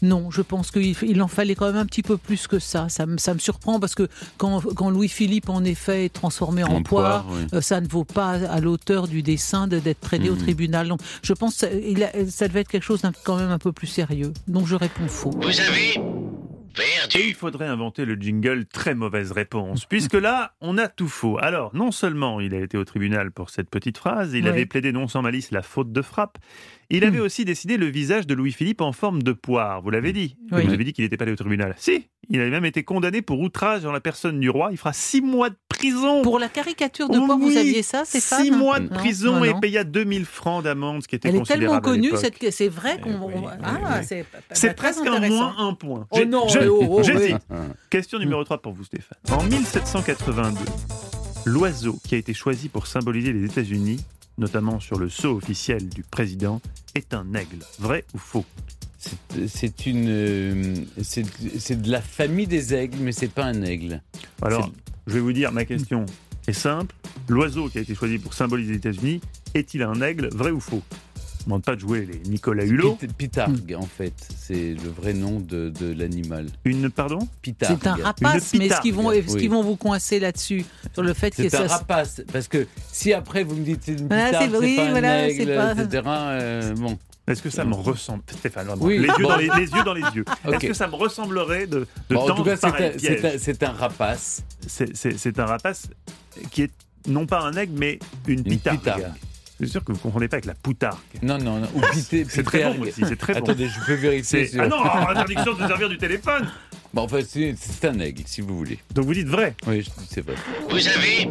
Non, je pense qu'il il en fallait quand même un petit peu plus que ça. Ça me, ça me surprend parce que quand, quand Louis-Philippe, en effet, est transformé en, En poire, poire, oui. euh, ça ne vaut pas à l'auteur du dessin de, d'être traîné Mmh. au tribunal. Donc, je pense que ça, il a, ça devait être quelque chose d'un, quand même un peu plus sérieux. Donc, je réponds faux. Vous avez perdu. Et il faudrait inventer le jingle très mauvaise réponse, puisque là, on a tout faux. Alors, non seulement il a été au tribunal pour cette petite phrase, il Oui. avait plaidé non sans malice la faute de frappe, il avait aussi dessiné le visage de Louis-Philippe en forme de poire, vous l'avez dit. Oui. Vous avez dit qu'il n'était pas allé au tribunal. Si, il avait même été condamné pour outrage en la personne du roi, il fera six mois de prison. Pour la caricature de Oh poire, vous oui, saviez ça, Stéphane? Six mois de Non, prison non, et non. payé à deux mille francs d'amende, ce qui était Elle est considérable tellement à connue, l'époque. cette... c'est vrai qu'on... Eh oui, oui, ah, oui. c'est, pas- pas C'est très presque un intéressant. moins un point. Oh J'ai- non, je- mais oh, oh, j'hésite. oui. Question numéro trois pour vous, Stéphane. En mille sept cent quatre-vingt-deux, l'oiseau qui a été choisi pour symboliser les États-Unis, notamment sur le sceau officiel du président, est un aigle. Vrai ou faux? C'est, c'est une, euh, c'est, c'est de la famille des aigles, mais c'est pas un aigle. Alors, je vais vous dire, ma question est simple. L'oiseau qui a été choisi pour symboliser les États-Unis, est-il un aigle? Vrai ou faux? On ne demande pas de jouer les Nicolas Hulot. Pit- Pitargue, en fait, c'est le vrai nom de, de l'animal. Une, pardon? Pitargue. C'est un rapace, Une mais est-ce qu'ils vont, est-ce oui. qu'ils vont vous coincer là-dessus sur le fait que C'est un ça... rapace, parce que si après vous me dites c'est une Voilà, pitargue, c'est- c'est, oui, pas voilà, un aigle, c'est pas- et cetera euh, bon. Est-ce que ça me ressemble, Stéphane, vraiment, Oui. les, yeux Bon. dans les, les yeux dans les yeux. Ok. Est-ce que ça me ressemblerait de, de Bon, en tendre tout cas, c'est pareil un, piège? c'est un- c'est un rapace. C'est, c'est- c'est un rapace qui est non pas un aigle, mais une Une pitargue. pitargue. Je suis sûr que vous ne confondez pas avec la poutargue. Non, non, non. Ou pité, C'est très bon aussi, c'est très bon. Attendez, je peux vérifier. C'est- sur- Ah non, interdiction de servir du téléphone. Bon, enfin, c'est, c'est un aigle, si vous voulez. Donc vous dites vrai. Oui, je dis c'est vrai. Vous avez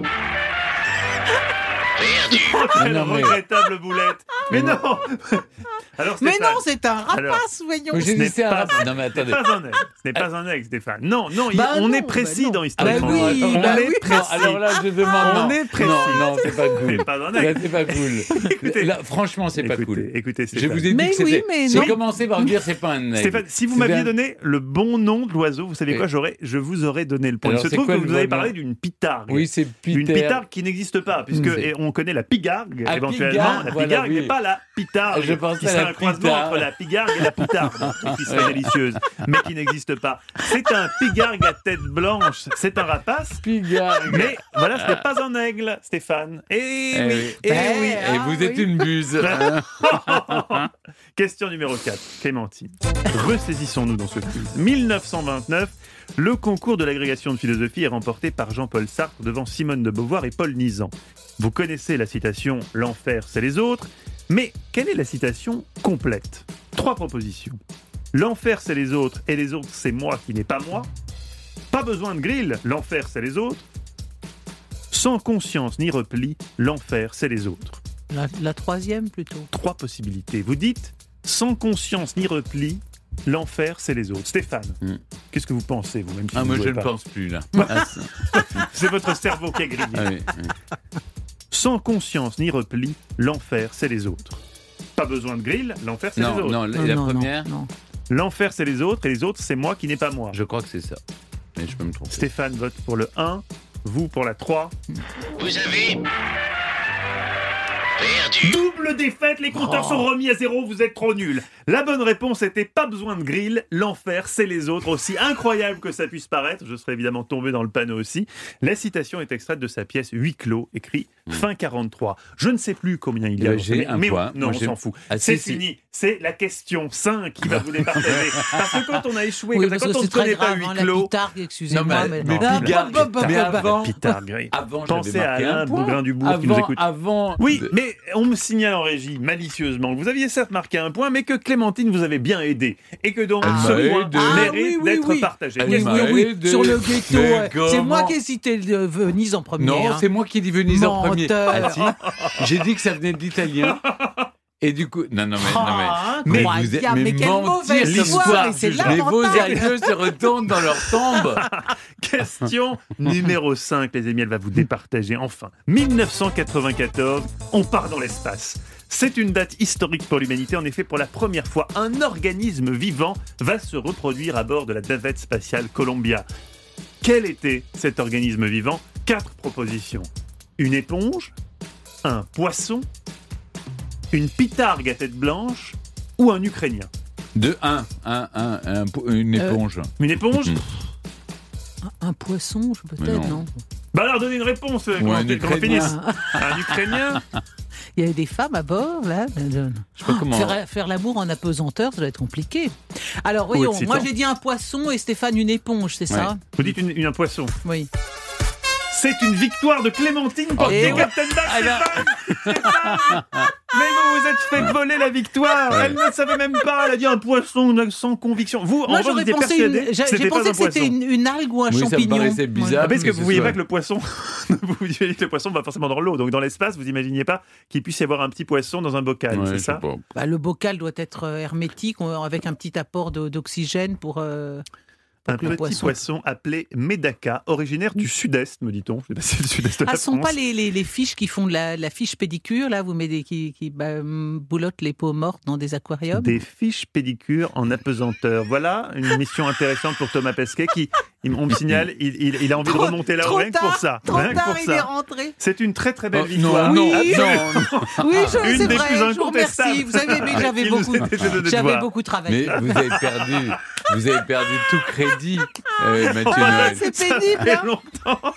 perdu. Oh, quelle non, mais- regrettable boulette. Mais non. Alors, Mais Stéphane, non, c'est un rapace, Alors, voyons. Oui, ce j'ai n'est dit c'est un pas- rapace. Non, mais ce n'est attendez. pas un aigle. Ce n'est pas un aigle, Stéphane. Non, non, il- Bah on non, est bah précis non. dans Ah Historiquement. bah oui, on bah est oui. précis. Non, alors là, je demande. On non. est précis. Non, non, c'est pas cool. C'est pas un Là, aigle. c'est pas cool. Écoutez. Là, franchement, c'est pas Écoutez, cool. écoutez, Je Stéphane. vous ai dit Mais que oui, c'était. mais J'ai non. commencé par vous dire c'est pas un aigle. Stéphane, si vous C'est m'aviez bien- donné le bon nom de l'oiseau, vous savez quoi, Et- j'aurais, je vous aurais donné le point. Alors, Il se c'est trouve quoi que le vous avez bon parlé nom d'une pitargue. Oui, c'est Peter. Une pitargue qui n'existe pas, puisque C'est- et on connaît la pigargue, Ah, éventuellement. pigargue, la voilà, pigargue oui. n'est pas la pitargue, Je pensais qui à serait la un croisement pitargue. entre la pigargue et la poutarde, qui serait délicieuse, mais qui n'existe pas. C'est un pigargue à tête blanche, c'est un rapace, Pigargue. mais voilà, ce n'est pas un aigle, Stéphane. Et Eh oui, oui. et Ben, oui. Et Ah, vous êtes oui. une buse. Question numéro quatre, Clémentine. Ressaisissons-nous dans ce quiz. mille neuf cent vingt-neuf, le concours de l'agrégation de philosophie est remporté par Jean-Paul Sartre devant Simone de Beauvoir et Paul Nizan. Vous connaissez la citation « L'enfer, c'est les autres », mais quelle est la citation complète? Trois propositions. L'enfer, c'est les autres et les autres, c'est moi qui n'ai pas moi. Pas besoin de grille, l'enfer, c'est les autres. Sans conscience ni repli, l'enfer, c'est les autres. La, la troisième, plutôt. Trois possibilités. Vous dites, sans conscience ni repli, l'enfer, c'est les autres. Stéphane, Mm. qu'est-ce que vous pensez, vous, même si Ah, vous moi, ne je jouez ne pas pense plus, là. Ah, ça- C'est votre cerveau qui est grillé. ah oui, oui. Sans conscience ni repli, l'enfer, c'est les autres. Pas besoin de grille, l'enfer, c'est les Non, autres. non, la, Non, la non, première, non, non. L'enfer, c'est les autres, et les autres, c'est moi qui n'ai pas moi. je crois que c'est ça. Mais je peux me tromper. Stéphane vote pour le un, vous pour la trois. Vous avez perdu. Double défaite, les compteurs sont remis à zéro, vous êtes trop nuls. La bonne réponse était pas besoin de grille, l'enfer c'est les autres, aussi incroyable que ça puisse paraître, je serais évidemment tombé dans le panneau aussi. La citation est extraite de sa pièce Huis clos, écrit fin quarante-trois. Je ne sais plus combien il y a, Euh, j'ai mais, un mais point. non, Moi, on j'ai- s'en fout. Ah, c'est si, si. fini, c'est la question cinq qui va vous départager. Parce que quand on a échoué, Oui, comme ça, parce quand que on c'est ne connaît très pas grave, Huis hein, la clos... pitargue, excusez-moi. Non, mais- mais mais Ah, pigargue, bah, bah, mais bah, bah. avant- Pitargue. Avant, Pensez j'avais à marqué Alain un point. Bougrain-Dubourg qui nous Avant- écoute. Avant. Oui, de- mais on me signale en régie, malicieusement, que vous aviez certes marqué un point, mais que Clémentine vous avait bien aidé. Et que donc, Elle ce m'a point aidé. Ah, mérite oui, oui, d'être oui. partagé. Elle Oui, Qu'est-ce m'a oui, que- oui, aidé. sur le ghetto. Mais ouais. C'est moi comment qui ai cité euh, Venise en premier. Non, hein. c'est moi qui dis Venise en premier. Menteur. Ah, si. J'ai dit que ça venait de l'italien. Et du coup, non, non, mais, non, mais, Ah, mais incroyable, vous êtes- mais mais quelle mentir mauvaise comme histoire, ça. et c'est Mais vos lamentable. aïeux se retournent dans leur tombe. Question numéro cinq, les amis, elle va vous départager enfin. mille neuf cent quatre-vingt-quatorze, on part dans l'espace. C'est une date historique pour l'humanité. En effet, pour la première fois, un organisme vivant va se reproduire à bord de la navette spatiale Columbia. Quel était cet organisme vivant? Quatre propositions. Une éponge, un poisson, une pitargue à tête blanche ou un Ukrainien. De un, un, un, un une éponge. Euh, une éponge mmh. un, un poisson, peut-être, non. non Bah alors, donnez une réponse, euh, quand on finisse. Un Ukrainien. Il y a des femmes à bord, là. Je sais pas comment. Faire, faire l'amour en apesanteur, ça doit être compliqué. Alors, voyons, oh, moi j'ai dit un poisson et Stéphane une éponge, c'est ouais. ça? Vous dites une, une, un poisson? Oui. C'est une victoire de Clémentine portée au Captain Bach, Stéphane. Stéphane. Mais vous vous êtes fait voler la victoire. Ouais. Elle ne savait même pas. Elle a dit un poisson sans conviction. Vous, moi, en j'aurais vous pensé persuadé une, j'ai, j'ai pensé que c'était une, une algue ou un oui, champignon. Ça me paraissait bizarre. Ah, parce que vous ne voyez soit... pas que le poisson, vous voyez que le poisson va forcément dans l'eau. Donc dans l'espace, vous imaginez pas qu'il puisse y avoir un petit poisson dans un bocal, ouais, c'est ça? Bah, le bocal doit être hermétique avec un petit apport de, d'oxygène pour. Euh... Un petit poisson. poisson appelé Médaka, originaire du sud-est, me dit-on. Je sais pas si c'est le sud-est de la ah, ce ne sont France. pas les, les, les fiches qui font de la, la fiche pédicure, là, vous mettez, qui, qui bah, boulottent les peaux mortes dans des aquariums? Des fiches pédicure en apesanteur. Voilà une mission intéressante pour Thomas Pesquet qui, on me signale, il, il, il a envie trop, de remonter là-haut rien que pour ça. Trop rien tard, pour il ça. est rentré. C'est une très très belle oh, victoire. Non, oui, non, non. oui je, une c'est des vrai, plus je vous remercie. Vous avez aimé que j'avais, beaucoup, j'avais beaucoup travaillé. Mais vous avez perdu, vous avez perdu tout crédit, euh, Mathieu oh, Noël. C'est pénible. Ça fait longtemps.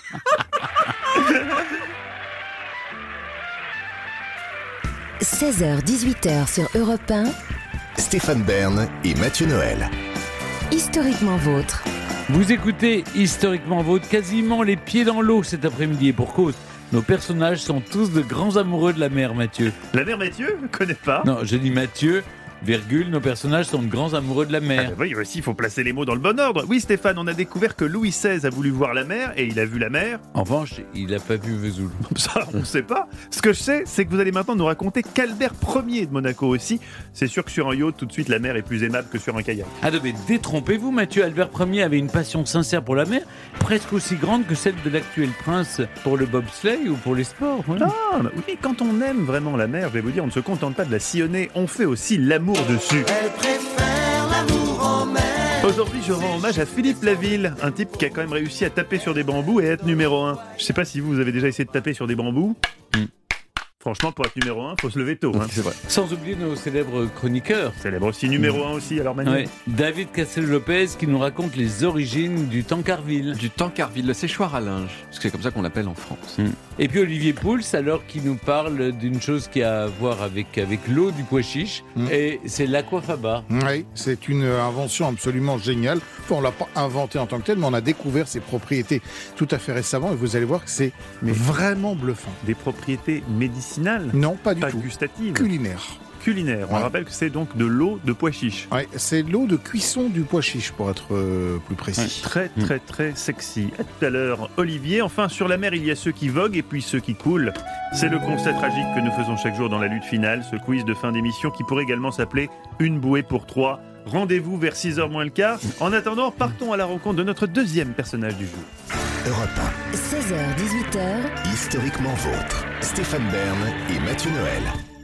seize heures dix-huit heures sur Europe un. Stéphane Bern et Mathieu Noël. Historiquement vôtre. Vous écoutez Historiquement Vôtre, quasiment les pieds dans l'eau cet après-midi et pour cause. Nos personnages sont tous de grands amoureux de la mer, Mathieu. La mer, Mathieu? Je ne connais pas. Non, je dis Mathieu. Virgule, nos personnages sont de grands amoureux de la mer. Ah ben oui, aussi, il faut placer les mots dans le bon ordre. Oui, Stéphane, on a découvert que Louis seize a voulu voir la mer et il a vu la mer. En revanche, il n'a pas vu Vesoul. Ça, on ne sait pas. Ce que je sais, c'est que vous allez maintenant nous raconter qu'Albert Ier de Monaco aussi. C'est sûr que sur un yacht, tout de suite, la mer est plus aimable que sur un kayak. Ah non, mais détrompez-vous, Mathieu. Albert Ier avait une passion sincère pour la mer, presque aussi grande que celle de l'actuel prince pour le bobsleigh ou pour les sports. Ouais. Ah, bah oui, quand on aime vraiment la mer, je vais vous dire, on ne se contente pas de la sillonner, on fait aussi l'amour dessus. Elle préfère l'amour en mer. Aujourd'hui, je rends hommage à Philippe Laville, un type qui a quand même réussi à taper sur des bambous et être numéro un. Je sais pas si vous, vous avez déjà essayé de taper sur des bambous. Mm. Franchement, pour être numéro un, faut se lever tôt. Hein. C'est vrai. Sans oublier nos célèbres chroniqueurs. Célèbre aussi numéro un aussi, alors Manu. Ouais. David Castel-Lopez qui nous raconte les origines du Tancarville. Du Tancarville, le séchoir à linge. Parce que c'est comme ça qu'on l'appelle en France. Mmh. Et puis Olivier Pouls, alors, qui nous parle d'une chose qui a à voir avec, avec l'eau du pois chiche. Mmh. Et c'est l'aquafaba. Oui, c'est une invention absolument géniale. Enfin, on ne l'a pas inventé en tant que tel, mais on a découvert ses propriétés tout à fait récemment. Et vous allez voir que c'est mais vraiment bluffant. Des propriétés médicinales? Non, pas du pas tout. Gustatives. Culinaires. Culinaire. On ouais. rappelle que c'est donc de l'eau de pois chiche. Ouais, c'est l'eau de cuisson du pois chiche, pour être euh, plus précis. Ouais. Très, très, très sexy. À tout à l'heure, Olivier. Enfin, sur la mer, il y a ceux qui voguent et puis ceux qui coulent. C'est le constat tragique que nous faisons chaque jour dans la lutte finale. Ce quiz de fin d'émission qui pourrait également s'appeler Une bouée pour trois. Rendez-vous vers six heures moins le quart. En attendant, partons à la rencontre de notre deuxième personnage du jour. Europe un. seize heures dix-huit heures. Historiquement vôtre. Stéphane Bern et Mathieu Noël.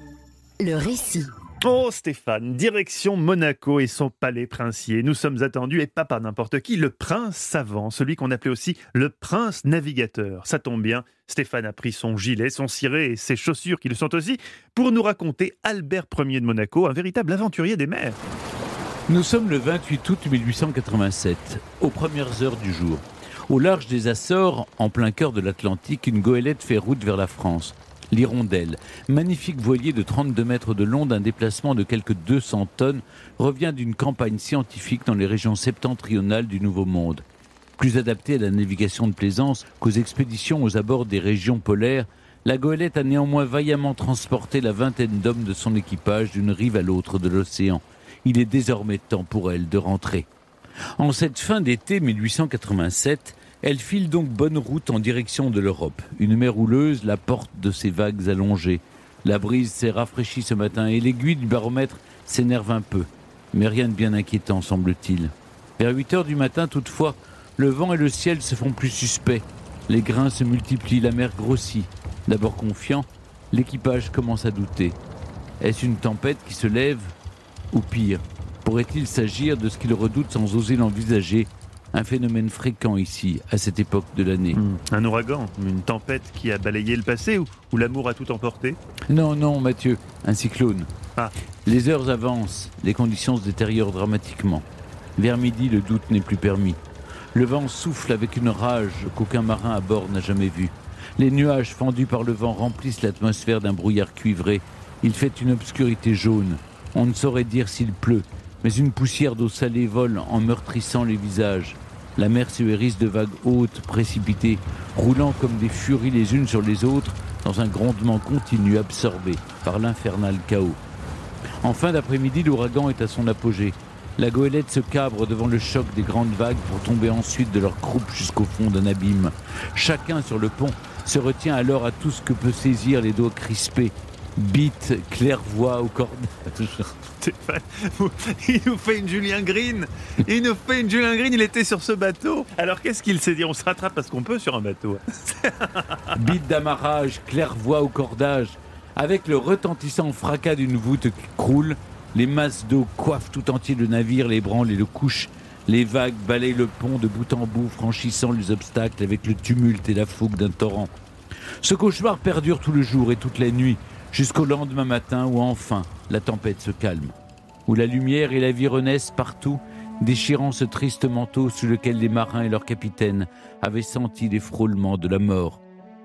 Le récit. Oh Stéphane, direction Monaco et son palais princier. Nous sommes attendus, et pas par n'importe qui, le prince savant, celui qu'on appelait aussi le prince navigateur. Ça tombe bien, Stéphane a pris son gilet, son ciré et ses chaussures qui le sont aussi, pour nous raconter Albert Ier de Monaco, un véritable aventurier des mers. Nous sommes le vingt-huit août mille huit cent quatre-vingt-sept, aux premières heures du jour. Au large des Açores, en plein cœur de l'Atlantique, une goélette fait route vers la France. L'Hirondelle, magnifique voilier de trente-deux mètres de long d'un déplacement de quelques deux cents tonnes, revient d'une campagne scientifique dans les régions septentrionales du Nouveau Monde. Plus adaptée à la navigation de plaisance qu'aux expéditions aux abords des régions polaires, la goélette a néanmoins vaillamment transporté la vingtaine d'hommes de son équipage d'une rive à l'autre de l'océan. Il est désormais temps pour elle de rentrer. En cette fin d'été mille huit cent quatre-vingt-sept, elle file donc bonne route en direction de l'Europe. Une mer houleuse la porte de ses vagues allongées. La brise s'est rafraîchie ce matin et l'aiguille du baromètre s'énerve un peu. Mais rien de bien inquiétant, semble-t-il. Vers huit heures du matin, toutefois, le vent et le ciel se font plus suspects. Les grains se multiplient, la mer grossit. D'abord confiant, l'équipage commence à douter. Est-ce une tempête qui se lève ? Ou pire, pourrait-il s'agir de ce qu'il redoute sans oser l'envisager ? Un phénomène fréquent ici, à cette époque de l'année. Mmh. Un ouragan, une tempête qui a balayé le passé ou, ou l'amour a tout emporté ? Non, non, Mathieu, un cyclone. Ah. Les heures avancent, les conditions se détériorent dramatiquement. Vers midi, le doute n'est plus permis. Le vent souffle avec une rage qu'aucun marin à bord n'a jamais vue. Les nuages fendus par le vent remplissent l'atmosphère d'un brouillard cuivré. Il fait une obscurité jaune. On ne saurait dire s'il pleut, mais une poussière d'eau salée vole en meurtrissant les visages. La mer se hérisse de vagues hautes, précipitées, roulant comme des furies les unes sur les autres, dans un grondement continu absorbé par l'infernal chaos. En fin d'après-midi, l'ouragan est à son apogée. La goélette se cabre devant le choc des grandes vagues pour tomber ensuite de leur croupe jusqu'au fond d'un abîme. Chacun sur le pont se retient alors à tout ce que peut saisir les doigts crispés. Bite, claire-voix au cordage. Il nous fait une Julien Green. Il nous fait une Julien Green. Il était sur ce bateau. Alors qu'est-ce qu'il s'est dit ? On se rattrape parce qu'on peut sur un bateau. Bite d'amarrage, claire-voix au cordage. Avec le retentissant fracas d'une voûte qui croule, les masses d'eau coiffent tout entier le navire, l'ébranlent et le couchent. Les vagues balayent le pont de bout en bout, franchissant les obstacles avec le tumulte et la fougue d'un torrent. Ce cauchemar perdure tout le jour et toute la nuit, jusqu'au lendemain matin où enfin la tempête se calme, où la lumière et la vie renaissent partout, déchirant ce triste manteau sous lequel les marins et leurs capitaines avaient senti les frôlements de la mort.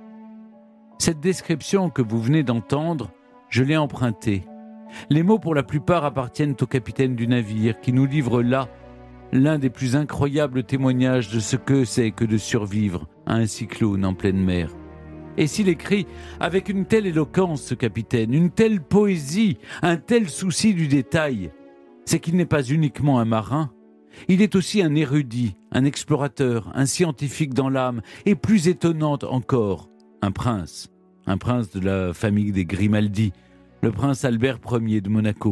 Cette description que vous venez d'entendre, je l'ai empruntée. Les mots pour la plupart appartiennent au capitaine du navire qui nous livre là l'un des plus incroyables témoignages de ce que c'est que de survivre à un cyclone en pleine mer. Et s'il écrit avec une telle éloquence, ce capitaine, une telle poésie, un tel souci du détail, c'est qu'il n'est pas uniquement un marin, il est aussi un érudit, un explorateur, un scientifique dans l'âme, et plus étonnante encore, un prince, un prince de la famille des Grimaldi, le prince Albert Ier de Monaco.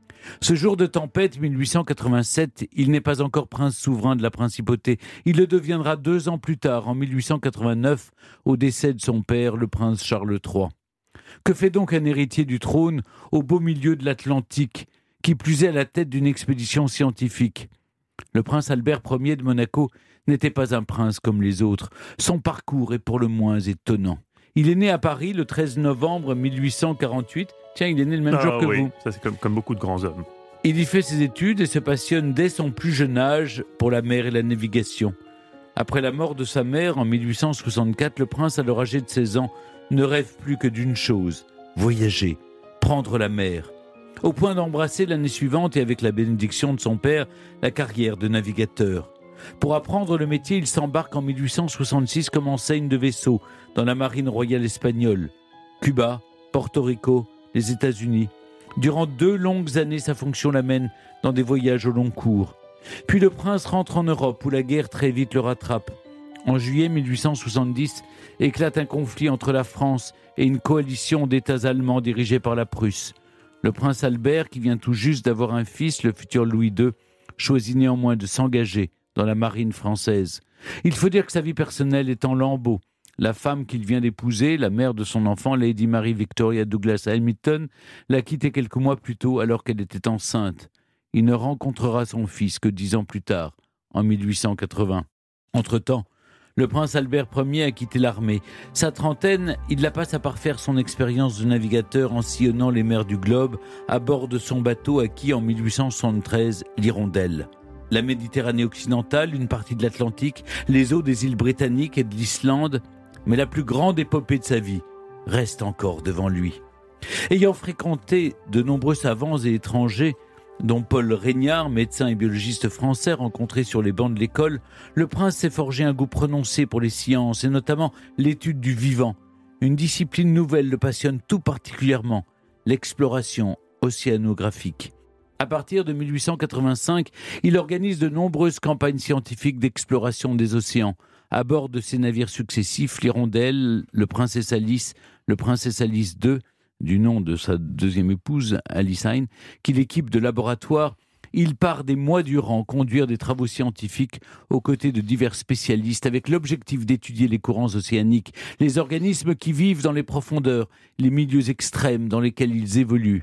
Ce jour de tempête, mille huit cent quatre-vingt-sept, il n'est pas encore prince souverain de la principauté. Il le deviendra deux ans plus tard, en mille huit cent quatre-vingt-neuf, au décès de son père, le prince Charles trois. Que fait donc un héritier du trône au beau milieu de l'Atlantique, qui plus est à la tête d'une expédition scientifique ? Le prince Albert Ier de Monaco n'était pas un prince comme les autres. Son parcours est pour le moins étonnant. Il est né à Paris le treize novembre mille huit cent quarante-huit. Tiens, il est né le même ah, jour que oui. vous. Ça, c'est comme, comme beaucoup de grands hommes. Il y fait ses études et se passionne dès son plus jeune âge pour la mer et la navigation. Après la mort de sa mère en mille huit cent soixante-quatre, le prince, alors âgé de seize ans, ne rêve plus que d'une chose, voyager, prendre la mer. Au point d'embrasser l'année suivante et avec la bénédiction de son père, la carrière de navigateur. Pour apprendre le métier, il s'embarque en mille huit cent soixante-six comme enseigne de vaisseau dans la marine royale espagnole. Cuba, Porto Rico, les États-Unis. Durant deux longues années, sa fonction l'amène dans des voyages au long cours. Puis le prince rentre en Europe où la guerre très vite le rattrape. En juillet mille huit cent soixante-dix, éclate un conflit entre la France et une coalition d'États allemands dirigée par la Prusse. Le prince Albert, qui vient tout juste d'avoir un fils, le futur Louis deux, choisit néanmoins de s'engager dans la marine française. Il faut dire que sa vie personnelle est en lambeaux. La femme qu'il vient d'épouser, la mère de son enfant, Lady Mary Victoria Douglas Hamilton, l'a quitté quelques mois plus tôt alors qu'elle était enceinte. Il ne rencontrera son fils que dix ans plus tard, en mille huit cent quatre-vingts. Entre-temps, le prince Albert Ier a quitté l'armée. Sa trentaine, il la passe à parfaire son expérience de navigateur en sillonnant les mers du globe à bord de son bateau acquis en mille huit cent soixante-treize, l'Hirondelle. La Méditerranée occidentale, une partie de l'Atlantique, les eaux des îles britanniques et de l'Islande, mais la plus grande épopée de sa vie reste encore devant lui. Ayant fréquenté de nombreux savants et étrangers, dont Paul Régnard, médecin et biologiste français rencontré sur les bancs de l'école, le prince s'est forgé un goût prononcé pour les sciences et notamment l'étude du vivant. Une discipline nouvelle le passionne tout particulièrement, l'exploration océanographique. À partir de mille huit cent quatre-vingt-cinq, il organise de nombreuses campagnes scientifiques d'exploration des océans, à bord de ses navires successifs, l'Hirondelle, le Princesse Alice, le Princesse Alice deux, du nom de sa deuxième épouse, Alice Hine, qu'il équipe de laboratoire. Il part des mois durant conduire des travaux scientifiques aux côtés de divers spécialistes avec l'objectif d'étudier les courants océaniques, les organismes qui vivent dans les profondeurs, les milieux extrêmes dans lesquels ils évoluent.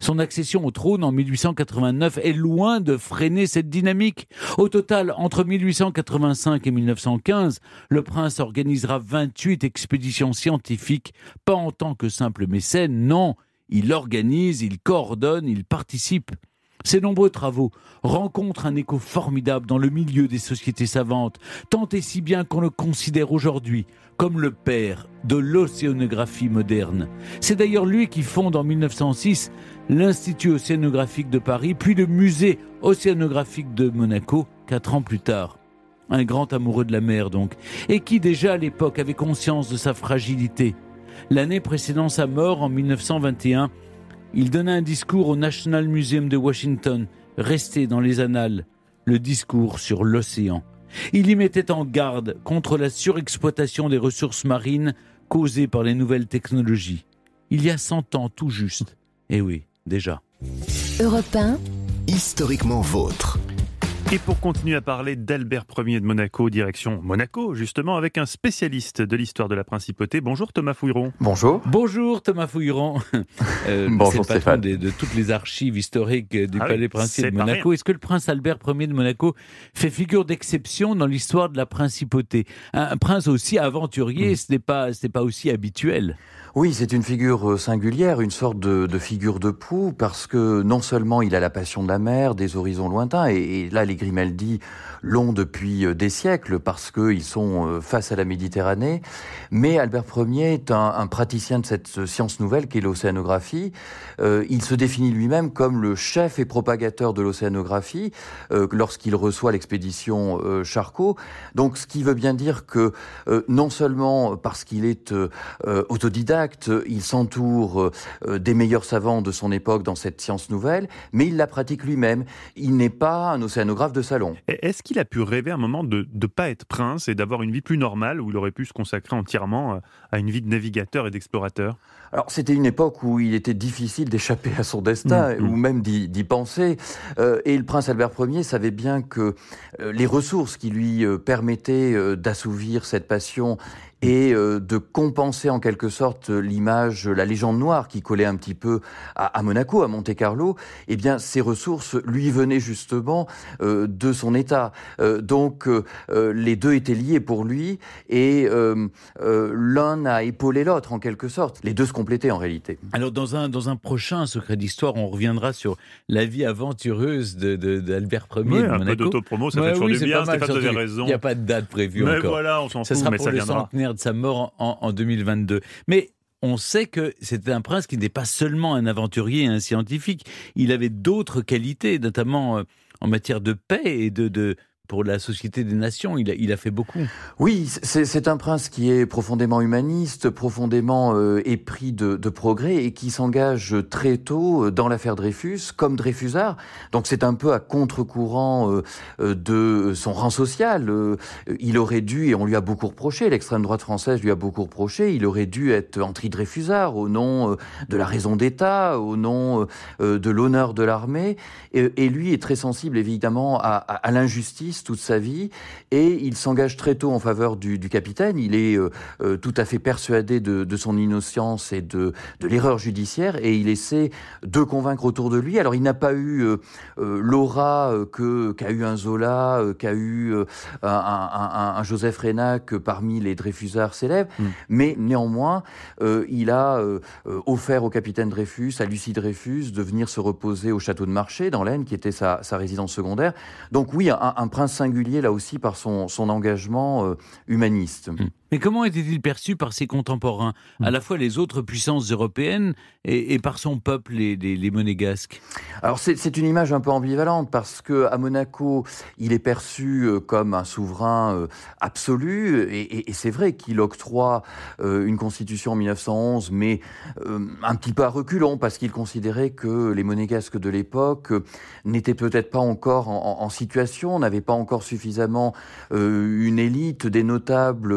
Son accession au trône en mille huit cent quatre-vingt-neuf est loin de freiner cette dynamique. Au total, entre mille huit cent quatre-vingt-cinq et mille neuf cent quinze, le prince organisera vingt-huit expéditions scientifiques, pas en tant que simple mécène, non, il organise, il coordonne, il participe. Ces nombreux travaux rencontrent un écho formidable dans le milieu des sociétés savantes, tant et si bien qu'on le considère aujourd'hui comme le père de l'océanographie moderne. C'est d'ailleurs lui qui fonde en mille neuf cent six l'Institut océanographique de Paris, puis le Musée océanographique de Monaco, quatre ans plus tard. Un grand amoureux de la mer donc, et qui déjà à l'époque avait conscience de sa fragilité. L'année précédant sa mort, en mille neuf cent vingt et un, il donna un discours au National Museum de Washington, resté dans les annales, le discours sur l'océan. Il y mettait en garde contre la surexploitation des ressources marines causée par les nouvelles technologies. Il y a cent ans tout juste. Eh oui, déjà. Europe un, Historiquement vôtre. Et pour continuer à parler d'Albert Ier de Monaco, direction Monaco, justement, avec un spécialiste de l'histoire de la principauté. Bonjour Thomas Fouilleron. Bonjour. Bonjour Thomas Fouilleron. Euh, Bonjour c'est le patron Stéphane. des- de toutes les archives historiques du Ah oui, palais princier c'est de pas Monaco. rien. Est-ce que le prince Albert Ier de Monaco fait figure d'exception dans l'histoire de la principauté ? Un, un prince aussi aventurier, ce n'est pas, ce n'est pas aussi habituel. Oui, c'est une figure singulière, une sorte de, de figure de proue, parce que non seulement il a la passion de la mer, des horizons lointains, et, et là les Grimaldi l'ont depuis des siècles, parce qu'ils sont face à la Méditerranée, mais Albert Ier est un, un praticien de cette science nouvelle qu'est l'océanographie. Euh, il se définit lui-même comme le chef et propagateur de l'océanographie euh, lorsqu'il reçoit l'expédition euh, Charcot. Donc ce qui veut bien dire que euh, non seulement parce qu'il est euh, autodidacte, il s'entoure euh, des meilleurs savants de son époque dans cette science nouvelle, mais il la pratique lui-même. Il n'est pas un océanographe de salon. Est-ce qu'il a pu rêver un moment de ne pas être prince et d'avoir une vie plus normale où il aurait pu se consacrer entièrement à une vie de navigateur et d'explorateur ? Alors, c'était une époque où il était difficile d'échapper à son destin, mmh, ou même d'y, d'y penser. Euh, et le prince Albert Ier savait bien que euh, les ressources qui lui euh, permettaient euh, d'assouvir cette passion et euh, de compenser en quelque sorte l'image, la légende noire qui collait un petit peu à, à Monaco, à Monte-Carlo, eh bien, ces ressources lui venaient justement euh, de son état. Euh, donc, euh, les deux étaient liés pour lui, et euh, euh, l'un a épaulé l'autre en quelque sorte. Les deux se complétaient en réalité. Alors, dans un, dans un prochain Secret d'Histoire, on reviendra sur la vie aventureuse de, de, d'Albert Ier oui, de un Monaco. peu d'autopromo, ça Ouais, fait toujours oui, du c'est bien. pas mal, Stéphane, vous avez surtout, raison. il n'y a pas de date prévue mais encore. voilà, on s'en Ça fout, sera mais pour ça le viendra. centenaire de sa mort en, en deux mille vingt-deux. Mais on sait que c'était un prince qui n'est pas seulement un aventurier et un scientifique. Il avait d'autres qualités, notamment euh, en matière de paix et de... de pour la Société des Nations, il a, il a fait beaucoup. Oui, c'est, c'est un prince qui est profondément humaniste, profondément euh, épris de, de progrès et qui s'engage très tôt dans l'affaire Dreyfus, comme Dreyfusard. Donc c'est un peu à contre-courant euh, de son rang social. Euh, il aurait dû, et on lui a beaucoup reproché, l'extrême droite française lui a beaucoup reproché, il aurait dû être anti-Dreyfusard au nom euh, de la raison d'État, au nom euh, de l'honneur de l'armée. Et, et lui est très sensible évidemment à, à, à l'injustice toute sa vie, et il s'engage très tôt en faveur du, du capitaine. Il est euh, euh, tout à fait persuadé de, de son innocence et de, de l'erreur judiciaire, et il essaie de convaincre autour de lui. Alors il n'a pas eu euh, euh, l'aura euh, que, qu'a eu un Zola, euh, qu'a eu euh, un, un, un Joseph Reynac parmi les Dreyfusards célèbres, mmh. mais néanmoins euh, il a euh, offert au capitaine Dreyfus, à Lucie Dreyfus, de venir se reposer au château de Marché dans l'Aisne, qui était sa, sa résidence secondaire. Donc oui, un, un prince singulier là aussi par son, son engagement euh, humaniste. Mais comment était-il perçu par ses contemporains, à la fois les autres puissances européennes et, et par son peuple, les, les, les Monégasques ? Alors c'est, c'est une image un peu ambivalente, parce que à Monaco, il est perçu euh, comme un souverain euh, absolu, et, et, et c'est vrai qu'il octroie euh, une constitution en mille neuf cent onze, mais euh, un petit peu à reculons, parce qu'il considérait que les Monégasques de l'époque euh, n'étaient peut-être pas encore en, en, en situation, n'avaient pas encore suffisamment euh, une élite, des notables euh,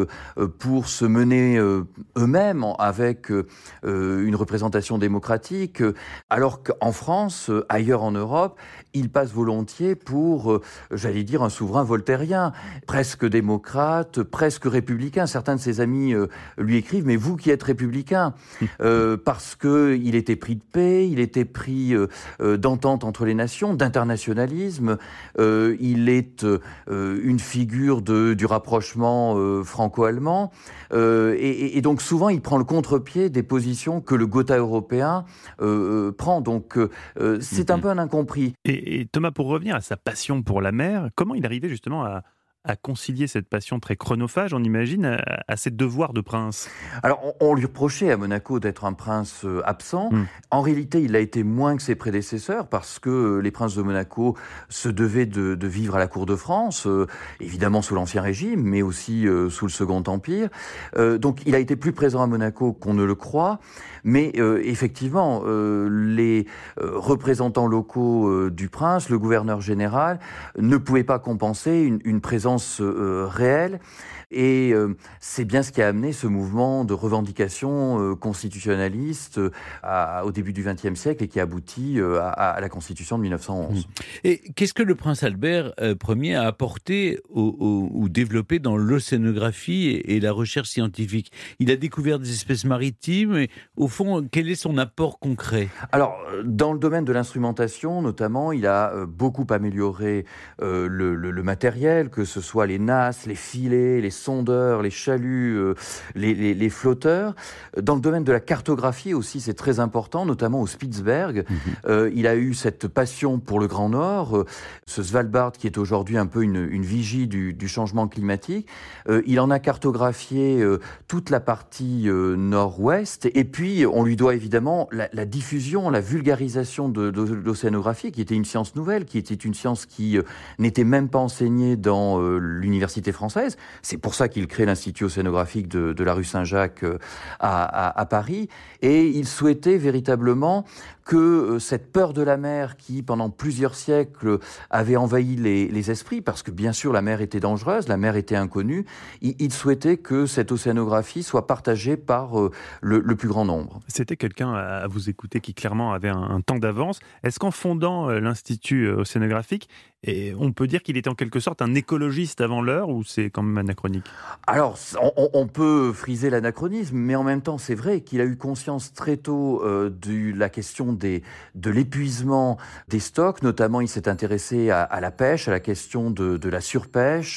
pour se mener euh, eux-mêmes avec euh, une représentation démocratique, alors qu'en France, euh, ailleurs en Europe, ils passent volontiers pour, euh, j'allais dire, un souverain voltairien, presque démocrate, presque républicain. Certains de ses amis euh, lui écrivent « Mais vous qui êtes républicain euh, », parce qu'il était pris de paix, il était pris euh, euh, d'entente entre les nations, d'internationalisme, euh, il est euh, une figure de, du rapprochement euh, franco-allemand, euh, et, et donc souvent il prend le contre-pied des positions que le Gotha européen euh, prend. Donc euh, c'est un peu un incompris. Et, et Thomas, pour revenir à sa passion pour la mer, comment il arrivait justement à, à concilier cette passion très chronophage, on imagine, à, à ses devoirs de prince? Alors, on, on lui reprochait à Monaco d'être un prince euh, absent. Mm. En réalité, il l'a été moins que ses prédécesseurs parce que euh, les princes de Monaco se devaient de, de vivre à la cour de France, euh, évidemment sous l'Ancien Régime, mais aussi euh, sous le Second Empire. Euh, donc, il a été plus présent à Monaco qu'on ne le croit. Mais euh, effectivement, euh, les euh, représentants locaux euh, du prince, le gouverneur général, ne pouvaient pas compenser une, une présence euh, réelle. Et euh, c'est bien ce qui a amené ce mouvement de revendication euh, constitutionnaliste euh, à, au début du vingtième siècle et qui aboutit euh, à, à la Constitution de mille neuf cent onze. Et qu'est-ce que le prince Albert euh, Ier a apporté au, au, ou développé dans l'océanographie et, et la recherche scientifique? Il a découvert des espèces maritimes et au fond, quel est son apport concret? Alors, dans le domaine de l'instrumentation, notamment, il a euh, beaucoup amélioré euh, le, le, le matériel, que ce soit les nasses, les filets, les sondeurs, les chaluts, euh, les, les, les flotteurs. Dans le domaine de la cartographie aussi, c'est très important, notamment au Spitzberg. Mmh. Euh, il a eu cette passion pour le Grand Nord, euh, ce Svalbard qui est aujourd'hui un peu une, une vigie du, du changement climatique. Euh, il en a cartographié euh, toute la partie euh, nord-ouest. Et puis, on lui doit évidemment la, la diffusion, la vulgarisation de, de, de l'océanographie, qui était une science nouvelle, qui était une science qui euh, n'était même pas enseignée dans euh, l'université française. C'est pour ça qu'il crée l'Institut océanographique de, de la rue Saint-Jacques à, à, à Paris. Et il souhaitait véritablement que euh, cette peur de la mer qui, pendant plusieurs siècles, avait envahi les, les esprits, parce que bien sûr la mer était dangereuse, la mer était inconnue, il, il souhaitait que cette océanographie soit partagée par euh, le, le plus grand nombre. C'était quelqu'un à vous écouter qui clairement avait un, un temps d'avance. Est-ce qu'en fondant euh, l'Institut océanographique, et on peut dire qu'il était en quelque sorte un écologiste avant l'heure, ou c'est quand même anachronique? Alors, on, on peut friser l'anachronisme, mais en même temps, c'est vrai qu'il a eu conscience très tôt euh, de la question des, de l'épuisement des stocks. Notamment, il s'est intéressé à, à la pêche, à la question de, de la surpêche.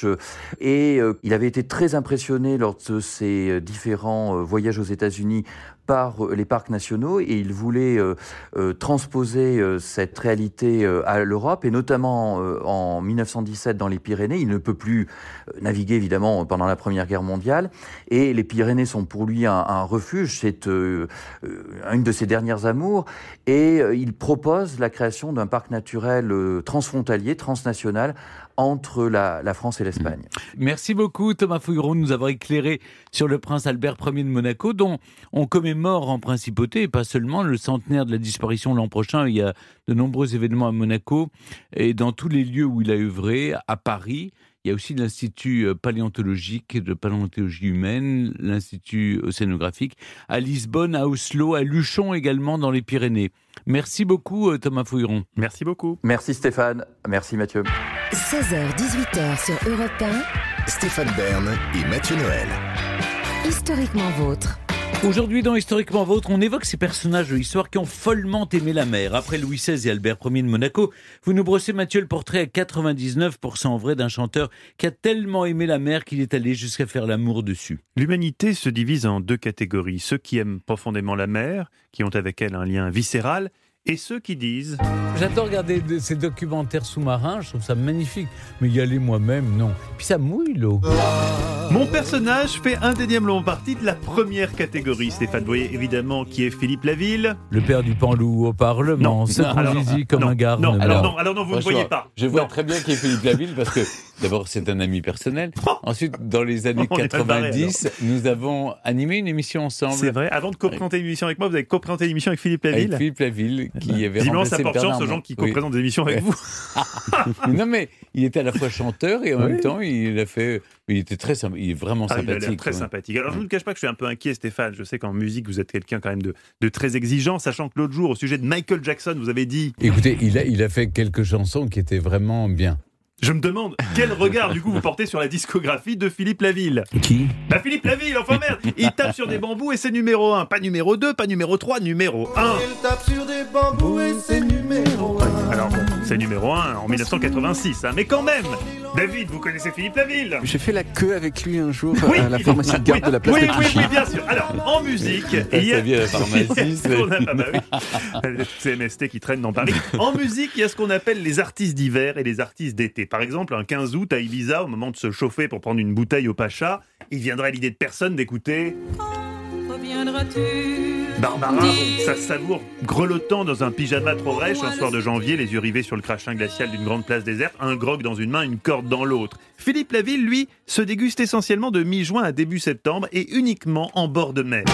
Et euh, il avait été très impressionné lors de ses différents euh, voyages aux États-Unis par les parcs nationaux, et il voulait euh, euh, transposer euh, cette réalité euh, à l'Europe, et notamment euh, en mille neuf cent dix-sept dans les Pyrénées. Il ne peut plus euh, naviguer évidemment pendant la Première Guerre mondiale, et les Pyrénées sont pour lui un, un refuge, c'est euh, euh, une de ses dernières amours, et euh, il propose la création d'un parc naturel euh, transfrontalier, transnational, entre la, la France et l'Espagne. Merci beaucoup Thomas Fouilleron de nous avoir éclairé sur le prince Albert Ier de Monaco, dont on commémore en principauté, et pas seulement, le centenaire de la disparition l'an prochain. Il y a de nombreux événements à Monaco et dans tous les lieux où il a œuvré, à Paris. Il y a aussi l'Institut paléontologique de paléontologie humaine, l'Institut océanographique, à Lisbonne, à Oslo, à Luchon également dans les Pyrénées. Merci beaucoup Thomas Fouilleron. Merci beaucoup. Merci Stéphane, merci Mathieu. seize heures dix-huit heures sur Europe un. Stéphane Bern et Mathieu Noël. Historiquement vôtre. Aujourd'hui, dans Historiquement Vôtre, on évoque ces personnages de l'histoire qui ont follement aimé la mer. Après Louis seize et Albert Ier de Monaco, vous nous brossez, Mathieu, le portrait à quatre-vingt-dix-neuf pour cent vrai d'un chanteur qui a tellement aimé la mer qu'il est allé jusqu'à faire l'amour dessus. L'humanité se divise en deux catégories. Ceux qui aiment profondément la mer, qui ont avec elle un lien viscéral, et ceux qui disent... J'adore regarder ces documentaires sous-marins, je trouve ça magnifique. Mais y aller moi-même, non. Puis ça mouille l'eau. Mon personnage fait indéniablement partie de la première catégorie. Stéphane, vous voyez évidemment qui est Philippe Laville. Le père du Panlou au Parlement, c'est comme non, un garde. Non, alors non, alors non, vous ne voyez pas. Je vois non. très bien qui est Philippe Laville parce que D'abord, c'est un ami personnel. Ensuite, dans les années On est quatre-vingt-dix, préparé, nous avons animé une émission ensemble. C'est vrai. Avant de co-présenter l'émission avec moi, vous avez co-présenté l'émission avec Philippe Laville. Avec Philippe Laville, qui avait Visiblement, remplacé ça porte Bernard chance aux gens Mont- qui Oui. co-présentent des émissions avec vous. Non, mais il était à la fois chanteur et en Oui. même temps, il a fait. Il était très sympa. Il est vraiment Ah, il a sympathique. l'air très ouais. sympathique. Alors, je ne vous cache pas que je suis un peu inquiet, Stéphane. Je sais qu'en musique, vous êtes quelqu'un quand même de, de très exigeant, sachant que l'autre jour, au sujet de Michael Jackson, vous avez dit... Écoutez, il a, il a fait quelques chansons qui étaient vraiment bien. Je me demande quel regard, du coup, vous portez sur la discographie de Philippe Laville. Qui Bah, Philippe Laville, enfin merde. Il tape sur des bambous et c'est numéro un. Pas numéro deux, pas numéro trois, numéro un. Il tape sur des bambous et c'est numéro un. Alors, bon, c'est numéro un en dix-neuf cent quatre-vingt-six, hein, mais quand même. David, vous connaissez Philippe Laville? J'ai fait la queue avec lui un jour Oui, à la pharmacie de garde oui, de la place oui, de oui, Clichy. oui, bien sûr. Alors, en musique, Ça il y a... vient à la pharmacie, c'est- On a- ah bah oui. C'est M S T qui traîne dans Paris. En musique, il y a ce qu'on appelle les artistes d'hiver et les artistes d'été. Par exemple, un quinze août à Ibiza, au moment de se chauffer pour prendre une bouteille au Pacha, il viendrait l'idée de personne d'écouter Barbara. Donc, ça savoure grelottant dans un pyjama trop rêche un soir de janvier, les yeux rivés sur le crachin glacial d'une grande place déserte, un grog dans une main, une corde dans l'autre. Philippe Laville, lui, se déguste essentiellement de mi-juin à début septembre et uniquement en bord de mer.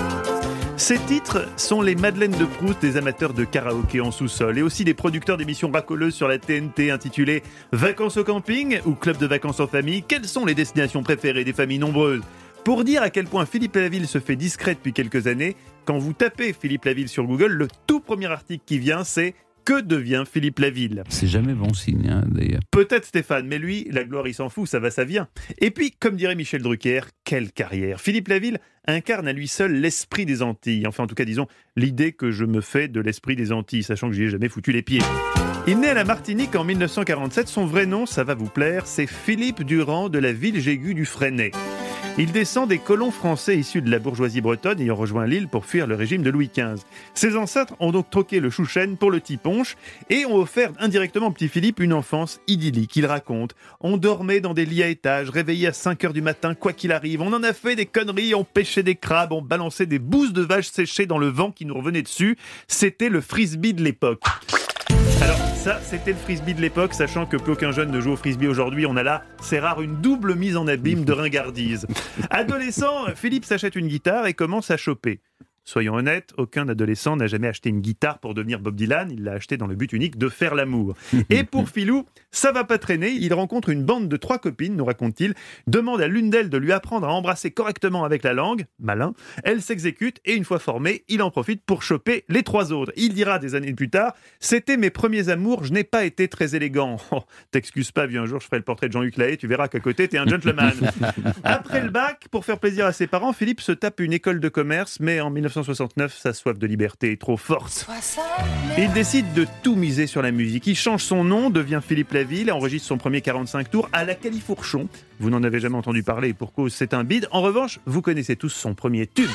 Ces titres sont les Madeleines de Proust des amateurs de karaoké en sous-sol et aussi des producteurs d'émissions racoleuses sur la T N T intitulées Vacances au camping ou Club de vacances en famille. Quelles sont les destinations préférées des familles nombreuses? Pour dire à quel point Philippe Laville se fait discret depuis quelques années, quand vous tapez Philippe Laville sur Google, le tout premier article qui vient, c'est « Que devient Philippe Laville ?» C'est jamais bon signe, hein, d'ailleurs. Peut-être Stéphane, mais lui, la gloire, il s'en fout, ça va, ça vient. Et puis, comme dirait Michel Drucker, quelle carrière! Philippe Laville incarne à lui seul l'esprit des Antilles. Enfin, en tout cas, disons, l'idée que je me fais de l'esprit des Antilles, sachant que j'y ai jamais foutu les pieds. Il naît à la Martinique en dix-neuf cent quarante-sept. Son vrai nom, ça va vous plaire, c'est Philippe Durand de la ville Jégu du Fresnay. Il descend des colons français issus de la bourgeoisie bretonne ayant rejoint l'île pour fuir le régime de Louis quinze. Ses ancêtres ont donc troqué le chouchen pour le tiponche et ont offert indirectement au petit Philippe une enfance idyllique. Il raconte « On dormait dans des lits à étages, réveillés à cinq heures du matin, quoi qu'il arrive. On en a fait des conneries, on pêchait des crabes, on balançait des bouses de vaches séchées dans le vent qui nous revenait dessus. C'était le frisbee de l'époque. » Alors ça, c'était le frisbee de l'époque, sachant que plus aucun jeune ne joue au frisbee aujourd'hui. On a là, c'est rare, une double mise en abîme de ringardise. Adolescent, Philippe s'achète une guitare et commence à choper. Soyons honnêtes, aucun adolescent n'a jamais acheté une guitare pour devenir Bob Dylan, il l'a acheté dans le but unique de faire l'amour. Et pour Philou, ça va pas traîner, il rencontre une bande de trois copines, nous raconte-t-il, demande à l'une d'elles de lui apprendre à embrasser correctement avec la langue, malin, elle s'exécute et une fois formé, il en profite pour choper les trois autres. Il dira des années plus tard, c'était mes premiers amours, je n'ai pas été très élégant. Oh, t'excuses pas, viens un jour, je ferai le portrait de Jean-Luc Lahaye, tu verras qu'à côté, t'es un gentleman. Après le bac, pour faire plaisir à ses parents, Philippe se tape une école de commerce, mais en dix-neuf cent soixante-neuf, sa soif de liberté est trop forte. Il décide de tout miser sur la musique. Il change son nom, devient Philippe Laville, enregistre son premier quarante-cinq tours à la Califourchon. Vous n'en avez jamais entendu parler, pour cause c'est un bide. En revanche, vous connaissez tous son premier tube.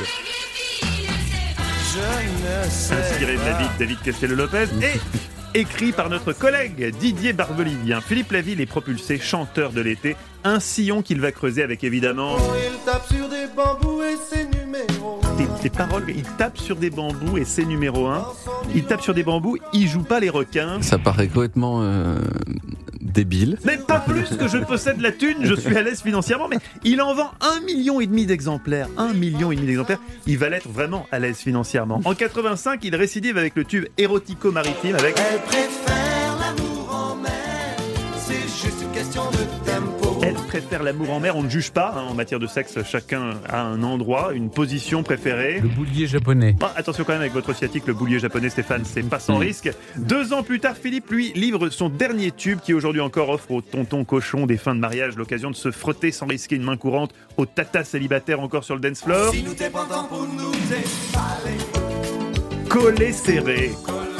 Inspiré de la vie de David Castello-Lopez et écrit par notre collègue Didier Barbelivien. Philippe Laville est propulsé chanteur de l'été, un sillon qu'il va creuser avec évidemment... Il tape sur des bambous et c'est numéro un. Des, des paroles, il tape sur des bambous et c'est numéro un. Il tape sur des bambous, il joue pas les requins. Ça paraît complètement euh, débile. Mais pas plus que je possède la thune, je suis à l'aise financièrement, mais il en vend un million et demi d'exemplaires. Un million et demi d'exemplaires. Il va l'être vraiment à l'aise financièrement. En quatre-vingt-cinq, il récidive avec le tube érotico-maritime avec... Elle préfère l'amour en mer, c'est juste une question de tempo. Elle préfère l'amour en mer, on ne juge pas. Hein, en matière de sexe, chacun a un endroit, une position préférée. Le boulier japonais. Ah, attention quand même avec votre sciatique, le boulier japonais, Stéphane, c'est pas sans risque. Deux ans plus tard, Philippe, lui, livre son dernier tube qui aujourd'hui encore offre aux tontons cochons des fins de mariage l'occasion de se frotter sans risquer une main courante aux tatas célibataires encore sur le dance floor. Si nous t'es pas temps pour nous déballer, Collé serré.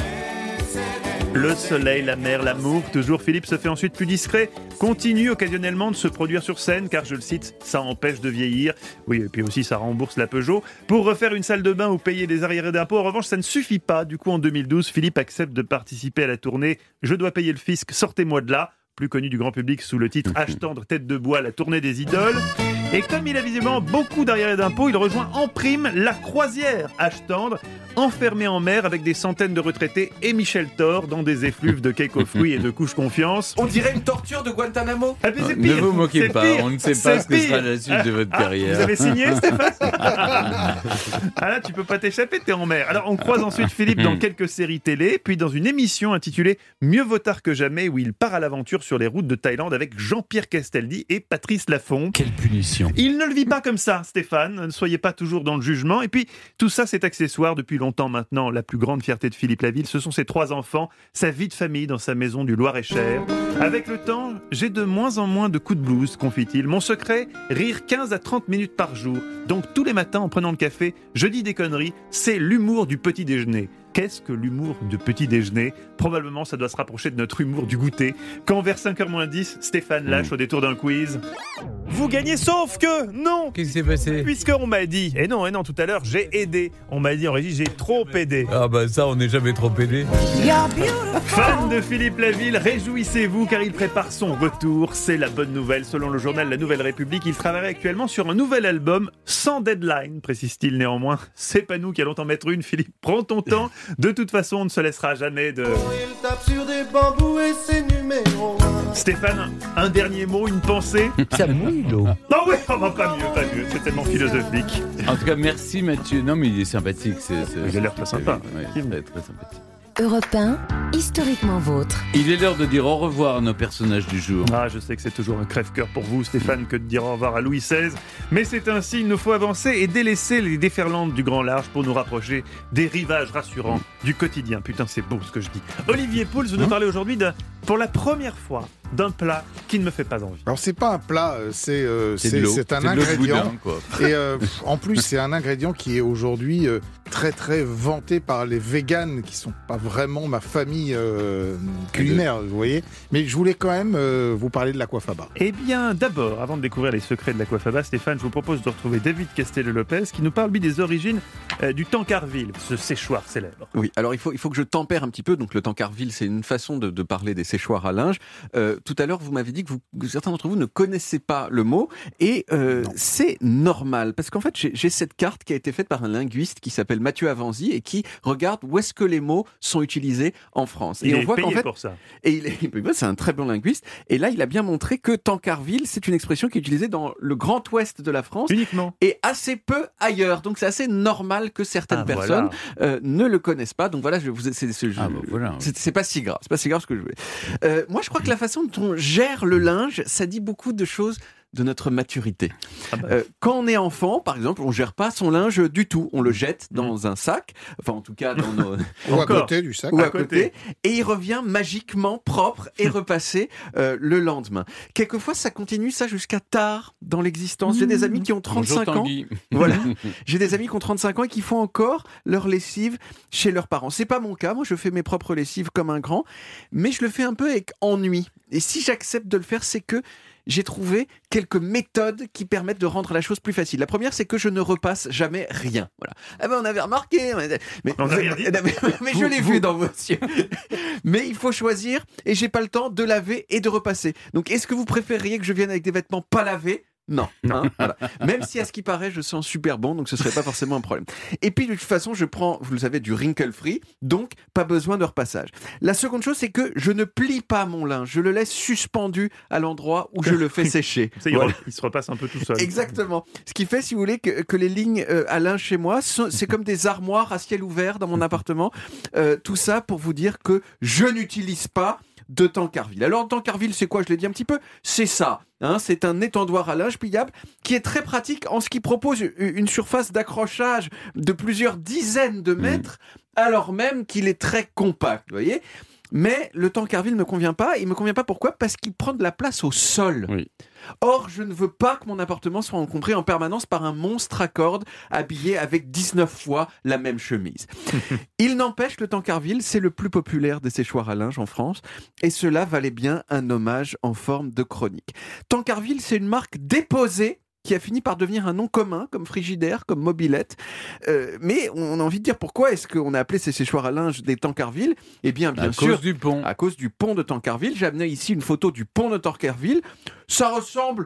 Le soleil, la mer, l'amour, toujours Philippe se fait ensuite plus discret, continue occasionnellement de se produire sur scène, car je le cite, ça empêche de vieillir. Oui, et puis aussi ça rembourse la Peugeot. Pour refaire une salle de bain ou payer des arriérés d'impôts, en revanche, ça ne suffit pas. Du coup, en deux mille douze, Philippe accepte de participer à la tournée « Je dois payer le fisc, sortez-moi de là », plus connu du grand public sous le titre « H tendre, tête de bois, la tournée des idoles ». Et comme il a visiblement beaucoup d'arriérés d'impôts, il rejoint en prime la croisière H tendre, enfermé en mer avec des centaines de retraités et Michel Thor dans des effluves de cake aux fruits et de couches confiance. On dirait une torture de Guantanamo. Ah, mais c'est pire, ne vous moquez c'est pas, pire, on ne sait c'est pas ce que pire. sera la suite de votre Ah, carrière. Vous avez signé, Stéphane? Ah là, tu peux pas t'échapper, t'es en mer. Alors, on croise ensuite Philippe dans quelques séries télé, puis dans une émission intitulée Mieux vaut tard que jamais, où il part à l'aventure sur les routes de Thaïlande avec Jean-Pierre Castaldi et Patrice Laffont. Quelle punition. Il ne le vit pas comme ça, Stéphane. Ne soyez pas toujours dans le jugement. Et puis, tout ça, c'est accessoire depuis longtemps maintenant. La plus grande fierté de Philippe Laville, ce sont ses trois enfants, sa vie de famille dans sa maison du Loir-et-Cher. Avec le temps, j'ai de moins en moins de coups de blues, confie-t-il. Mon secret, rire quinze à trente minutes par jour. Donc, tous les matins, en prenant le café, je dis des conneries. C'est l'humour du petit déjeuner. Qu'est-ce que l'humour de petit déjeuner? Probablement, ça doit se rapprocher de notre humour du goûter. Quand vers cinq heures moins dix, Stéphane lâche au détour d'un quiz. Vous gagnez, sauf que non. Qu'est-ce qui s'est passé? Puisqu'on m'a dit, et non, et non, tout à l'heure, j'ai aidé. On m'a dit en régie, j'ai trop aidé. Ah bah ça, on n'est jamais trop aidé. Fan de Philippe Laville, réjouissez-vous car il prépare son retour. C'est la bonne nouvelle. Selon le journal La Nouvelle République, il travaille actuellement sur un nouvel album sans deadline, précise-t-il néanmoins. C'est pas nous qui allons t'en mettre une, Philippe. Prends ton temps. De toute façon, on ne se laissera jamais de... Il tape sur des bambous et c'est numéro un. Stéphane, un dernier mot, une pensée? Ça mouille l'eau. Oh oui, oh bah, pas mieux, pas mieux. C'est tellement philosophique. En tout cas, merci Mathieu. Non mais il est sympathique. C'est, c'est, Il a l'air très sympa. Ouais, très, très sympathique. Europe un, historiquement vôtre. Il est l'heure de dire au revoir à nos personnages du jour. Ah, je sais que c'est toujours un crève-cœur pour vous, Stéphane, que de dire au revoir à Louis seize. Mais c'est ainsi, il nous faut avancer et délaisser les déferlantes du grand large pour nous rapprocher des rivages rassurants du quotidien. Putain, c'est beau ce que je dis. Olivier Pouls, vous nous parlez aujourd'hui, de, pour la première fois, d'un plat qui ne me fait pas envie. Alors c'est pas un plat, euh, c'est euh, C'est de c'est l'eau. c'est un C'est de l'eau de ingrédient. boudin, quoi. Et euh, pff, en plus, c'est un ingrédient qui est aujourd'hui euh, très très vanté par les véganes qui sont pas vraiment ma famille euh, culinaire, vous voyez. Mais je voulais quand même euh, vous parler de l'aquafaba. Eh bien, d'abord, avant de découvrir les secrets de l'aquafaba, Stéphane, je vous propose de retrouver David Castello-Lopez qui nous parle, lui, des origines euh, du tancarville, ce séchoir célèbre. Oui, alors il faut, il faut que je tempère un petit peu. Donc le tancarville, c'est une façon de, de parler des séchoirs à linge. Euh, tout à l'heure, vous m'avez dit que, vous, que certains d'entre vous ne connaissaient pas le mot. Et euh, c'est normal, parce qu'en fait, j'ai, j'ai cette carte qui a été faite par un linguiste qui s'appelle Mathieu Avanzi et qui regarde où est-ce que les mots sont utilisés en France. Il et on est voit payé qu'en fait, pour ça. et il est, c'est un très bon linguiste. Et là, il a bien montré que tancarville, c'est une expression qui est utilisée dans le Grand Ouest de la France. Uniquement. Et assez peu ailleurs. Donc c'est assez normal que certaines Ah, personnes voilà. euh, ne le connaissent pas. Donc voilà, je vous, c'est, c'est, je- Ah, bah, voilà. c'est, c'est pas si grave. C'est pas si grave ce que je voulais. Euh, moi, je crois que la façon dont on gère le linge, ça dit beaucoup de choses de notre maturité. Ah bah. Euh, quand on est enfant, par exemple, on gère pas son linge du tout. On le jette dans un sac, enfin en tout cas dans nos... Ou à Encore. côté du sac. ou à à côté. côté, et il revient magiquement propre et repassé euh, le lendemain. Quelquefois, ça continue ça jusqu'à tard dans l'existence. J'ai des amis qui ont trente-cinq Bonjour ans. Tanguy. Voilà. J'ai des amis qui ont trente-cinq ans et qui font encore leur lessive chez leurs parents. C'est pas mon cas. Moi, je fais mes propres lessives comme un grand, mais je le fais un peu avec ennui. Et si j'accepte de le faire, c'est que j'ai trouvé quelques méthodes qui permettent de rendre la chose plus facile. La première, c'est que je ne repasse jamais rien. Voilà. Ah ben, on avait remarqué. Mais, On n'a rien dit. mais, mais je l'ai Vous- vu dans vos yeux. Mais il faut choisir et j'ai pas le temps de laver et de repasser. Donc, est-ce que vous préféreriez que je vienne avec des vêtements pas lavés ? Non. Hein, voilà. Même si à ce qui paraît, je sens super bon, donc ce serait pas forcément un problème. Et puis de toute façon, je prends, vous le savez, du wrinkle free, donc pas besoin de repassage. La seconde chose, c'est que je ne plie pas mon linge, je le laisse suspendu à l'endroit où je le fais sécher. Ça, il, Voilà. re- il se repasse un peu tout seul. Exactement. Ce qui fait, si vous voulez, que, que les lignes euh, à linge chez moi, sont- c'est comme des armoires à ciel ouvert dans mon appartement. Euh, tout ça pour vous dire que je n'utilise pas de tancarville. Alors, tancarville, c'est quoi? Je l'ai dit un petit peu. C'est ça. Hein, c'est un étendoir à linge pliable qui est très pratique en ce qui propose une surface d'accrochage de plusieurs dizaines de mètres, alors même qu'il est très compact. Vous voyez? Mais le tancarville ne me convient pas. Il me convient pas pourquoi? Parce qu'il prend de la place au sol. Oui. Or, je ne veux pas que mon appartement soit encombré en permanence par un monstre à cordes habillé avec dix-neuf fois la même chemise. Il n'empêche, le tancarville, c'est le plus populaire des séchoirs à linge en France, et cela valait bien un hommage en forme de chronique. Tancarville, c'est une marque déposée qui a fini par devenir un nom commun, comme Frigidaire, comme Mobilette. Euh, mais on a envie de dire pourquoi est-ce qu'on a appelé ces séchoirs à linge des Tancarville? Eh bien, bien À sûr, cause du pont. à cause du pont de Tancarville. J'ai amené ici une photo du pont de Tancarville. Ça ressemble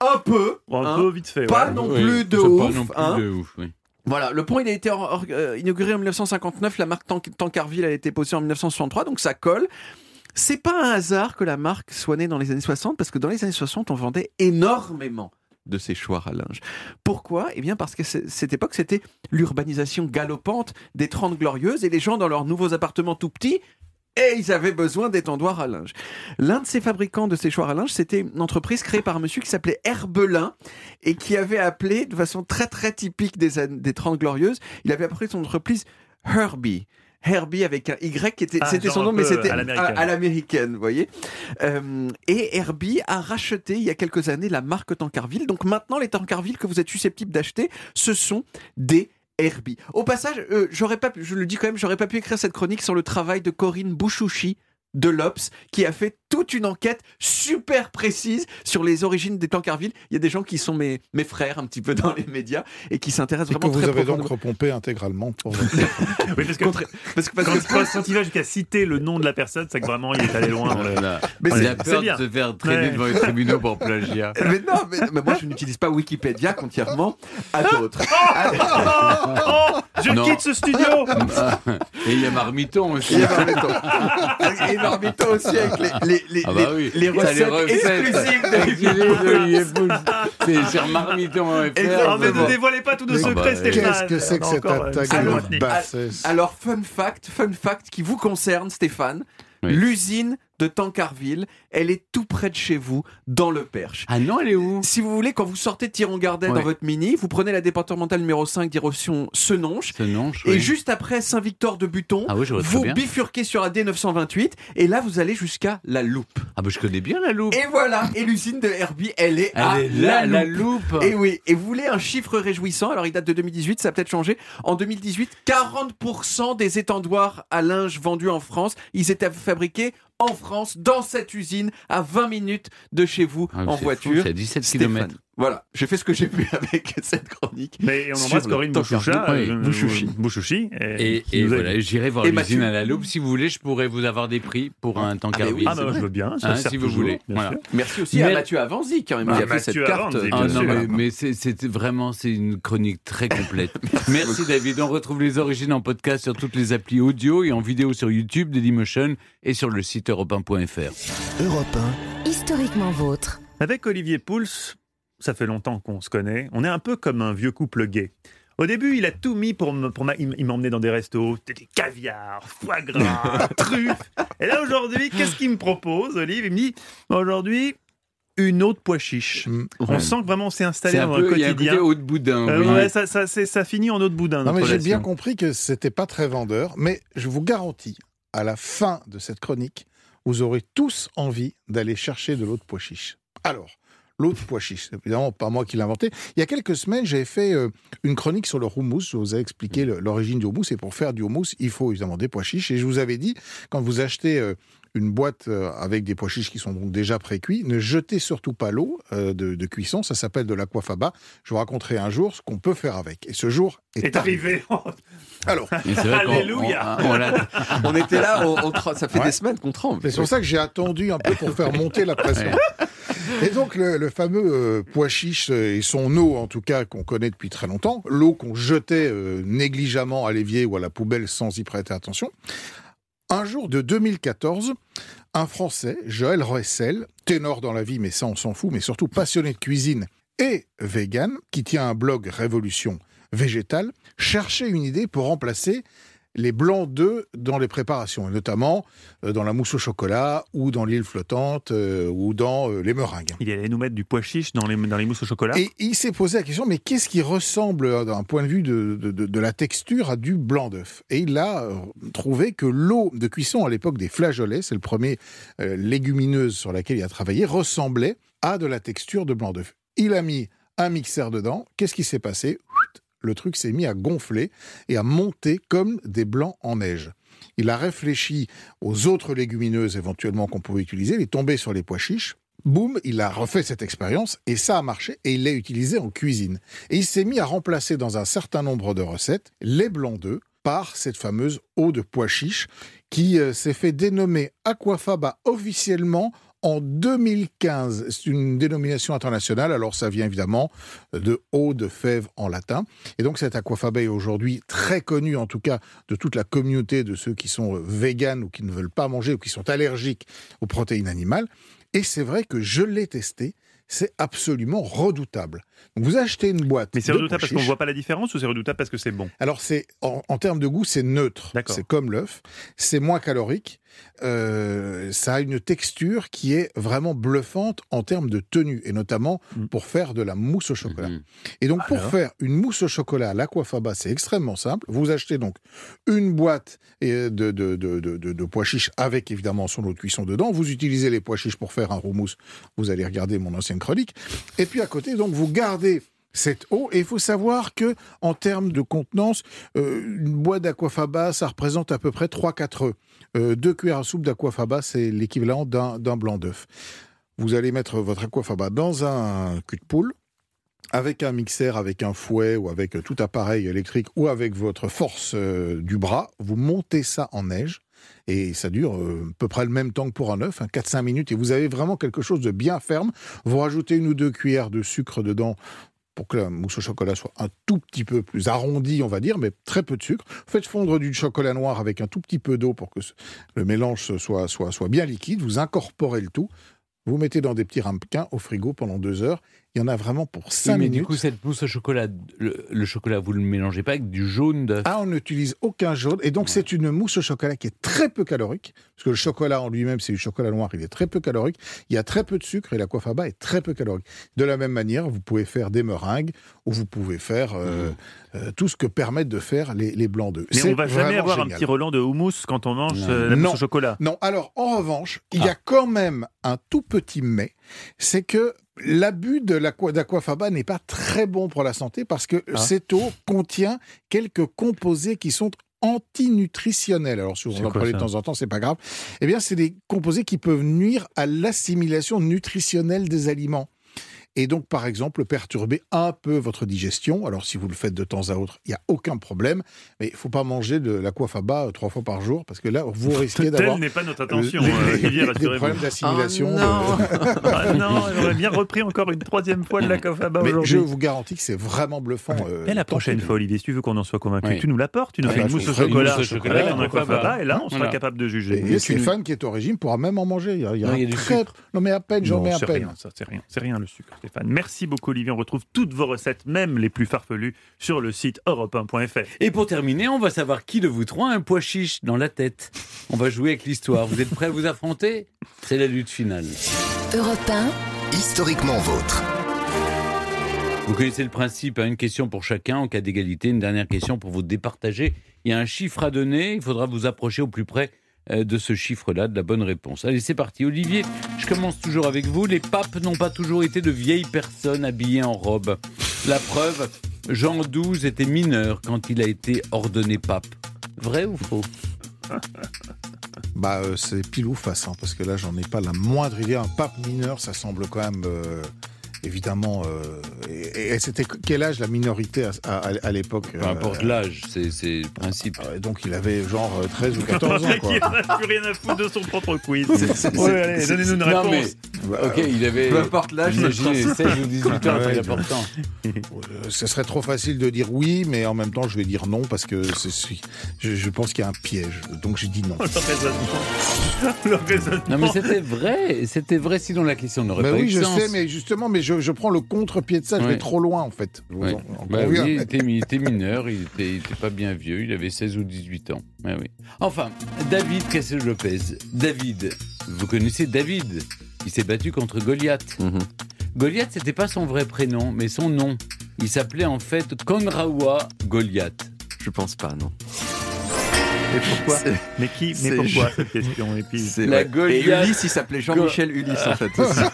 un peu. Un hein, peu vite fait. Pas ouais. non Oui, plus de c'est ouf. Pas non plus hein. de ouf, oui. Voilà, le pont il a été or- or- euh, inauguré en dix-neuf cent cinquante-neuf, la marque Tan- Tancarville a été posée en dix-neuf cent soixante-trois, donc ça colle. C'est pas un hasard que la marque soit née dans les années soixante, parce que dans les années soixante, on vendait énormément de séchoirs à linge. Pourquoi ? Eh bien parce que c'est- cette époque, c'était l'urbanisation galopante des Trente Glorieuses, et les gens dans leurs nouveaux appartements tout petits, et ils avaient besoin d'étendoirs à linge. L'un de ces fabricants de séchoirs à linge, c'était une entreprise créée par un monsieur qui s'appelait Herbelin et qui avait appelé, de façon très très typique des, an- des Trente Glorieuses, il avait appelé son entreprise Herbie. Herbie avec un Y, qui était, Ah, c'était genre son nom, un mais peu c'était à l'américaine. à, à l'américaine, vous voyez. Euh, et Herbie a racheté il y a quelques années la marque Tancarville. Donc maintenant, les Tancarville que vous êtes susceptibles d'acheter, ce sont des Herbie. Au passage, euh, j'aurais pas, pu- je le dis quand même, j'aurais pas pu écrire cette chronique sans le travail de Corinne Bouchouchi de l'Obs, qui a fait toute une enquête super précise sur les origines des Tancarville. Il y a des gens qui sont mes, mes frères un petit peu dans les médias et qui s'intéressent Et que vraiment vous très avez donc profondément. repompé intégralement. Pour... Oui, parce que Contre- parce que, parce que- quand, quand il va jusqu'à citer le nom de la personne, c'est que vraiment il est allé loin. dans le- Voilà. Mais Il c'est- a c'est peur bien. de se faire traîner Ouais. devant les tribunaux pour plagiat. mais non, mais, mais moi je n'utilise pas Wikipédia contrairement à d'autres. Oh, je Non. quitte ce studio. Et il y a Marmiton aussi. Il y a Marmiton. Et Marmiton aussi avec les, les, les, Ah bah oui. les, les T'as recettes, exclusives de exclusives de Olivier Pouls. C'est sur Marmiton point F R. Non, mais ne Exactement. dévoilez pas tous nos Mais secrets, bah, Stéphane. Qu'est-ce que c'est que On a cette encore, euh, attaque cinq de mois de bassesse? Alors, fun fact, fun fact qui vous concerne, Stéphane. Oui. L'usine de Tancarville, elle est tout près de chez vous, dans le Perche. Ah non, elle est où? Si vous voulez, quand vous sortez de Thiron-Gardet Ouais. dans votre Mini, vous prenez la départementale numéro cinq direction Senonches. Ce nom, Et juste après Saint-Victor-de-Buton, Ah oui, je vois très vous bien. bifurquez sur A D neuf cent vingt-huit et là vous allez jusqu'à la Loupe. Ah bah je connais bien la loupe. Et voilà, et l'usine de Herbie, elle est à Elle est là, la la Loupe. loupe. Et oui, et vous voulez un chiffre réjouissant, alors il date de deux mille dix-huit, ça a peut-être changé. En deux mille dix-huit, quarante pour cent des étendoirs à linge vendus en France, ils étaient fabriqués en France, dans cette usine, à vingt minutes de chez vous, Ah, en c'est voiture. fou, c'est à dix-sept Stéphane. kilomètres. Voilà, j'ai fait ce que j'ai pu avec cette chronique. Mais on Sur embrasse le Corinne Tancarville. Bouchoucha, Oui, euh, Bouchouchi. Bouchouchi. Et, qui et nous a voilà, aidés. j'irai voir Et l'usine Mathieu. à la loupe. Si vous voulez, je pourrais vous avoir des prix pour un Tancarville. oui, Ah c'est bah vrai. je veux bien, ça Hein, sert si vous toujours, voulez. bien Voilà. sûr. Merci aussi Mais- à Mathieu Avanzi, quand même, Ah, qui a fait Mathieu cette carte. Avanzi, Ah bien non, sûr. mais, mais c'est, c'est vraiment c'est une chronique très complète. Merci David. On retrouve les origines en podcast sur toutes les applis audio et en vidéo sur YouTube, Dailymotion et sur le site europe un point f r. Europe un, historiquement vôtre. Avec Olivier Pouls, ça fait longtemps qu'on se connaît, on est un peu comme un vieux couple gay. Au début, il a tout mis pour me, pour ma, il il m'emmenait dans des restos, des caviar, foie gras, truffes. Et là, aujourd'hui, qu'est-ce qu'il me propose, Olivier? Il me dit, aujourd'hui, une autre pois chiche. Mm. On sent que vraiment on s'est installé C'est un dans le peu, il y a un quotidien. côté haut de boudin. Euh, oui. ouais, ça, ça, c'est- ça finit en eau de boudin. Non, mais notre j'ai bien relation. compris que c'était pas très vendeur, mais je vous garantis, à la fin de cette chronique, vous aurez tous envie d'aller chercher de l'eau de pois chiche. Alors, l'eau de pois chiche, c'est évidemment pas moi qui l'ai inventé. Il y a quelques semaines, j'avais fait euh, une chronique sur le houmous. Je vous ai expliqué le- l'origine du houmous. Et pour faire du houmous, il faut évidemment des pois chiches. Et je vous avais dit, quand vous achetez euh, une boîte euh, avec des pois chiches qui sont donc déjà pré-cuits, ne jetez surtout pas l'eau euh, de, de cuisson. Ça s'appelle de l'aquafaba. Je vous raconterai un jour ce qu'on peut faire avec. Et ce jour est, Est arrivé. Alors, Mais c'est vrai qu'on- Alléluia. on- on l'a- On était là, on, on tra- ça fait Ouais. des semaines qu'on tremble. c'est sur ça que j'ai attendu un peu pour faire monter la pression. Et donc, le, le fameux euh, pois chiche euh, et son eau, en tout cas, qu'on connaît depuis très longtemps, l'eau qu'on jetait euh, négligemment à l'évier ou à la poubelle sans y prêter attention. Un jour de deux mille quatorze, un Français, Joël Roessel, ténor dans la vie, mais ça on s'en fout, mais surtout passionné de cuisine et vegan, qui tient un blog Révolution Végétale, cherchait une idée pour remplacer les blancs d'œufs dans les préparations, et notamment euh, dans la mousse au chocolat ou dans l'île flottante euh, ou dans euh, les meringues. Il allait nous mettre du pois chiche dans les, dans les mousses au chocolat. Et il s'est posé la question, mais qu'est-ce qui ressemble, euh, d'un point de vue de, de, de- de la texture, à du blanc d'œuf? Et il a euh, trouvé que l'eau de cuisson à l'époque des flageolets, c'est le premier euh, légumineuse sur laquelle il a travaillé, ressemblait à de la texture de blanc d'œuf. Il a mis un mixeur dedans. Qu'est-ce qui s'est passé? Le truc s'est mis à gonfler et à monter comme des blancs en neige. Il a réfléchi aux autres légumineuses éventuellement qu'on pouvait utiliser, il est tombé sur les pois chiches. Boum, il a refait cette expérience et ça a marché et il l'a utilisé en cuisine. Et il s'est mis à remplacer dans un certain nombre de recettes les blancs d'œufs par cette fameuse eau de pois chiche qui euh, s'est fait dénommer Aquafaba officiellement en deux mille quinze. C'est une dénomination internationale, alors ça vient évidemment de eau de fève en latin. Et donc cet aquafaba est aujourd'hui très connu, en tout cas de toute la communauté de ceux qui sont véganes ou qui ne veulent pas manger ou qui sont allergiques aux protéines animales. Et c'est vrai que je l'ai testé. C'est absolument redoutable. Donc vous achetez une boîte. Mais c'est de redoutable parce qu'on ne voit pas la différence ou c'est redoutable parce que c'est bon? Alors c'est en, en termes de goût, c'est neutre. D'accord. C'est comme l'œuf. C'est moins calorique. Euh, ça a une texture qui est vraiment bluffante en termes de tenue et notamment mmh. pour faire de la mousse au chocolat. Mmh. Et donc pour Alors faire une mousse au chocolat à l'aquafaba, c'est extrêmement simple. Vous achetez donc une boîte de, de, de, de, de, de pois chiches avec évidemment son eau de cuisson dedans. Vous utilisez les pois chiches pour faire un roumousse. Vous allez regarder mon ancienne chronique. Et puis à côté, donc vous gardez cette eau, et il faut savoir que en termes de contenance, euh, une boîte d'aquafaba, ça représente à peu près trois à quatre œufs. Euh, deux cuillères à soupe d'aquafaba, c'est l'équivalent d'un, d'un blanc d'œuf. Vous allez mettre votre aquafaba dans un cul de poule, avec un mixeur, avec un fouet ou avec tout appareil électrique ou avec votre force euh, du bras. Vous montez ça en neige. Et ça dure euh, à peu près le même temps que pour un œuf, hein, quatre à cinq minutes, et vous avez vraiment quelque chose de bien ferme. Vous rajoutez une ou deux cuillères de sucre dedans pour que la mousse au chocolat soit un tout petit peu plus arrondie, on va dire, mais très peu de sucre. Vous faites fondre du chocolat noir avec un tout petit peu d'eau pour que le mélange soit, soit, soit bien liquide. Vous incorporez le tout. Vous mettez dans des petits ramequins au frigo pendant deux heures. Il y en a vraiment pour cinq oui, mais minutes. Du coup, cette mousse au chocolat, le, le chocolat, vous ne le mélangez pas avec du jaune d'œuf? Ah, on n'utilise aucun jaune. Et donc, ouais. c'est une mousse au chocolat qui est très peu calorique. Parce que le chocolat en lui-même, c'est du chocolat noir. Il est très peu calorique. Il y a très peu de sucre et l'aquafaba est très peu calorique. De la même manière, vous pouvez faire des meringues ou vous pouvez faire euh, mmh. euh, tout ce que permettent de faire les, les blancs d'œufs. Mais c'est on va jamais avoir génial. Un petit relent de houmous quand on mange non. euh, la non. mousse au chocolat. Non. Alors, en revanche, il ah. y a quand même un tout petit mais. C'est que l'abus de l'aqua, d'aquafaba n'est pas très bon pour la santé parce que ah. cette eau contient quelques composés qui sont antinutritionnels. Alors, si vous en parlez de temps en temps, c'est pas grave. Eh bien, c'est des composés qui peuvent nuire à l'assimilation nutritionnelle des aliments. Et donc, par exemple, perturber un peu votre digestion. Alors, si vous le faites de temps à autre, il n'y a aucun problème. Mais il ne faut pas manger de l'aquafaba trois fois par jour, parce que là, vous risquez d'avoir... Telle n'est pas notre intention, les, euh, les, Olivier, des problèmes d'assimilation. Oh non, de... ah non, on aurait bien repris encore une troisième fois de l'aquafaba Mais aujourd'hui. je vous garantis que c'est vraiment bluffant. Euh, et la prochaine fois, Olivier, si tu veux qu'on en soit convaincu, oui. tu nous l'apportes, tu nous ah fais bah, une mousse au chocolat, mousse au chocolat avec un aquafaba, et là, on sera voilà. capable de juger. Et, et Stéphane, qui est au régime, pourra même en manger. Il y a, il y a, non, il y a du très... sucre. Non, mais à peine, j'en non, mets à c'est peine. Rien, ça, c'est rien, c'est rien le sucre, Stéphane. Merci beaucoup, Olivier. On retrouve toutes vos recettes, même les plus farfelues, sur le site europe un point f r. Et pour terminer, on va savoir qui de vous trois a un pois chiche dans la tête. On va jouer avec l'histoire. Vous êtes prêts à vous affronter? C'est la lutte finale. Europe un, historiquement vôtre. Vous connaissez le principe, hein, une question pour chacun. En cas d'égalité, une dernière question pour vous départager. Il y a un chiffre à donner. Il faudra vous approcher au plus près de ce chiffre-là, de la bonne réponse. Allez, c'est parti. Olivier, je commence toujours avec vous. Les papes n'ont pas toujours été de vieilles personnes habillées en robe. La preuve, Jean douze était mineur quand il a été ordonné pape. Vrai ou faux? Bah, euh, c'est pile ou face, hein, parce que là, j'en ai pas la moindre idée. Un pape mineur, ça semble quand même... Euh... Évidemment, euh, et, et c'était quel âge la minorité à, à, à l'époque? Peu importe euh, l'âge, c'est, c'est le principe. Euh, donc il avait genre treize ou quatorze ans. Quoi. Il n'a plus rien à foutre de son propre quiz. C'est, c'est, ouais, allez, c'est, donnez-nous une réponse. Non, mais, bah, ok, il avait. Peu importe l'âge, il s'agit seize ou dix-huit ans, ouais, c'est important. Euh, ce serait trop facile de dire oui, mais en même temps, je vais dire non parce que c'est, je, je pense qu'il y a un piège. Donc je dis non. Le raisonnement. Le raisonnement. Non, mais c'était vrai. C'était vrai, sinon la question n'aurait mais pas oui, eu de je sens. sais, mais justement, mais je, je prends le contre-pied de ça, je ouais. vais trop loin en fait. Ouais. En, en bah oui, il, était, il était mineur, il était, il était pas bien vieux, il avait seize ou dix-huit ans. Ouais, oui. Enfin, David Cassel-Lopez. David, vous connaissez David? Il s'est battu contre Goliath. Mm-hmm. Goliath, c'était pas son vrai prénom, mais son nom. Il s'appelait en fait Konrawa Goliath. Je pense pas, non. Mais pourquoi c'est... Mais qui Mais c'est... pourquoi cette question? Et puis c'est... la ouais. Goliath... Et Ulysse, il s'appelait Jean-Michel Go... Ulysse en fait.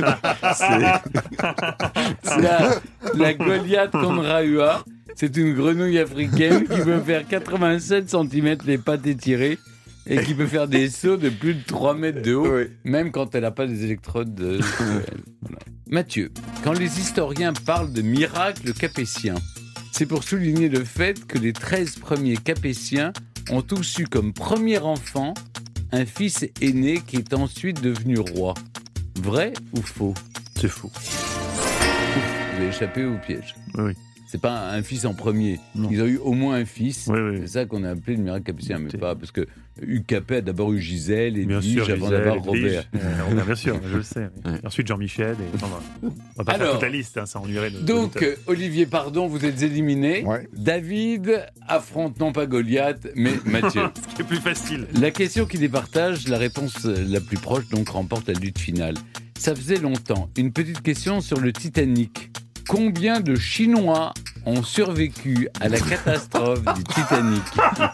c'est... la, la Goliath Konrawa, c'est une grenouille africaine qui peut faire quatre-vingt-sept centimètres les pattes étirées et qui peut faire des sauts de plus de trois mètres de haut, oui. même quand elle n'a pas des électrodes. De... voilà. Mathieu, quand les historiens parlent de miracle capétien, c'est pour souligner le fait que les treize premiers capétiens ont tous eu comme premier enfant un fils aîné qui est ensuite devenu roi. Vrai ou faux? C'est faux. Vous avez échappé au piège. Oui. C'est pas un fils en premier. Non. Ils ont eu au moins un fils. Oui, oui. C'est ça qu'on a appelé le miracle capucin, mais pas parce que Hugues Capet a d'abord eu Gisèle et Bien Edwige sûr, avant Gisèle, d'avoir Edwige. Robert. Euh, Robert, bien sûr, je le sais. Oui. Et ensuite Jean-Michel. Et... Enfin, on va pas Alors, faire toute la liste, hein, ça ennuierait. le- Donc, le- euh, Olivier, pardon, vous êtes éliminé. Ouais. David affronte non pas Goliath, mais Mathieu. Ce qui est plus facile. La question qui départage, la réponse la plus proche, donc, remporte la lutte finale. Ça faisait longtemps. Une petite question sur le Titanic. Combien de Chinois ont survécu à la catastrophe du Titanic?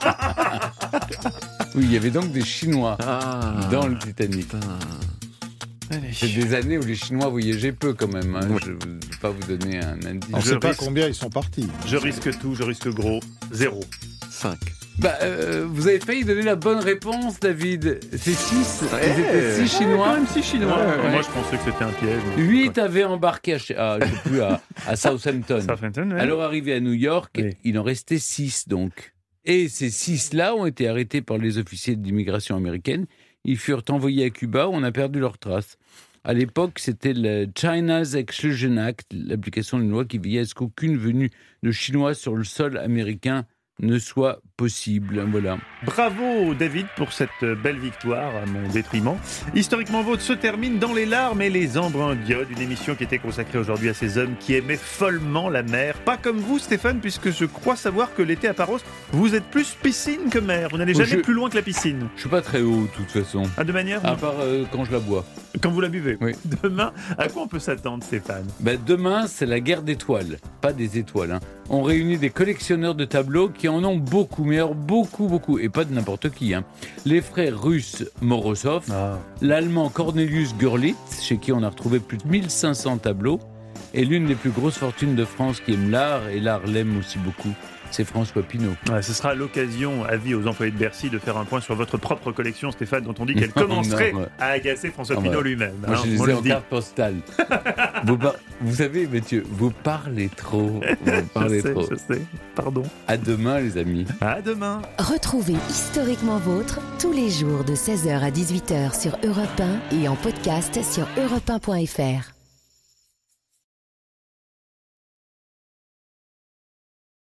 Oui, il y avait donc des Chinois Ah, dans le Titanic. allez. C'est des années où les Chinois voyageaient peu quand même. Hein. Je ne vais pas vous donner un indice. On ne Je sait pas risque- combien ils sont partis. Je risque tout, je risque gros. Zéro. cinq. Bah, euh, vous avez failli donner la bonne réponse, David. C'est six. Ouais. Ils étaient six Chinois. Quand même six Chinois. Ouais, ouais. Moi, je pensais que c'était un piège. mais- Huit avaient embarqué à, Ch- à, je sais plus, à, à Southampton. Southampton, ouais. Alors, arrivé à New York, Oui. il en restait six, donc. Et ces six-là ont été arrêtés par les officiers d'immigration américaine. Ils furent envoyés à Cuba où on a perdu leurs traces. À l'époque, c'était le China's Exclusion Act, l'application d'une loi qui veillait à ce qu'aucune venue de Chinois sur le sol américain ne soit possible. Voilà. Bravo David pour cette belle victoire à mon détriment. Historiquement Vôtre se termine dans les larmes et les embruns d'iode, une émission qui était consacrée aujourd'hui à ces hommes qui aimaient follement la mer. Pas comme vous Stéphane, puisque je crois savoir que l'été à Paros, vous êtes plus piscine que mer. Vous n'allez Oh, jamais je- plus loin que la piscine. Je suis pas très haut, de toute façon. Ah, de manière À part euh, quand je la bois. quand vous la buvez. Oui. Demain, à quoi on peut s'attendre Stéphane? Ben, demain, c'est la guerre d'étoiles. Pas des étoiles. Hein. On réunit des collectionneurs de tableaux qui en ont beaucoup, mais alors beaucoup, beaucoup. Et pas de n'importe qui. Hein. Les frères russes Morozov, Ah. l'allemand Cornelius Gurlitt, chez qui on a retrouvé plus de mille cinq cents tableaux, et l'une des plus grosses fortunes de France qui aime l'art, et l'art l'aime aussi beaucoup, c'est François Pinault. Ouais, ce sera l'occasion, avis aux employés de Bercy, de faire un point sur votre propre collection, Stéphane, dont on dit qu'elle Non, commencerait non, ouais. à agacer François Ah, Pinault ouais. lui-même. Moi, hein, je les on ai le en dit. carte postale. vous, par- vous savez, Mathieu, vous parlez trop. Vous parlez je sais, trop. je sais. Pardon. À demain, les amis. À demain. Retrouvez Historiquement Vôtre tous les jours de seize heures à dix-huit heures sur Europe un et en podcast sur europe un point f r.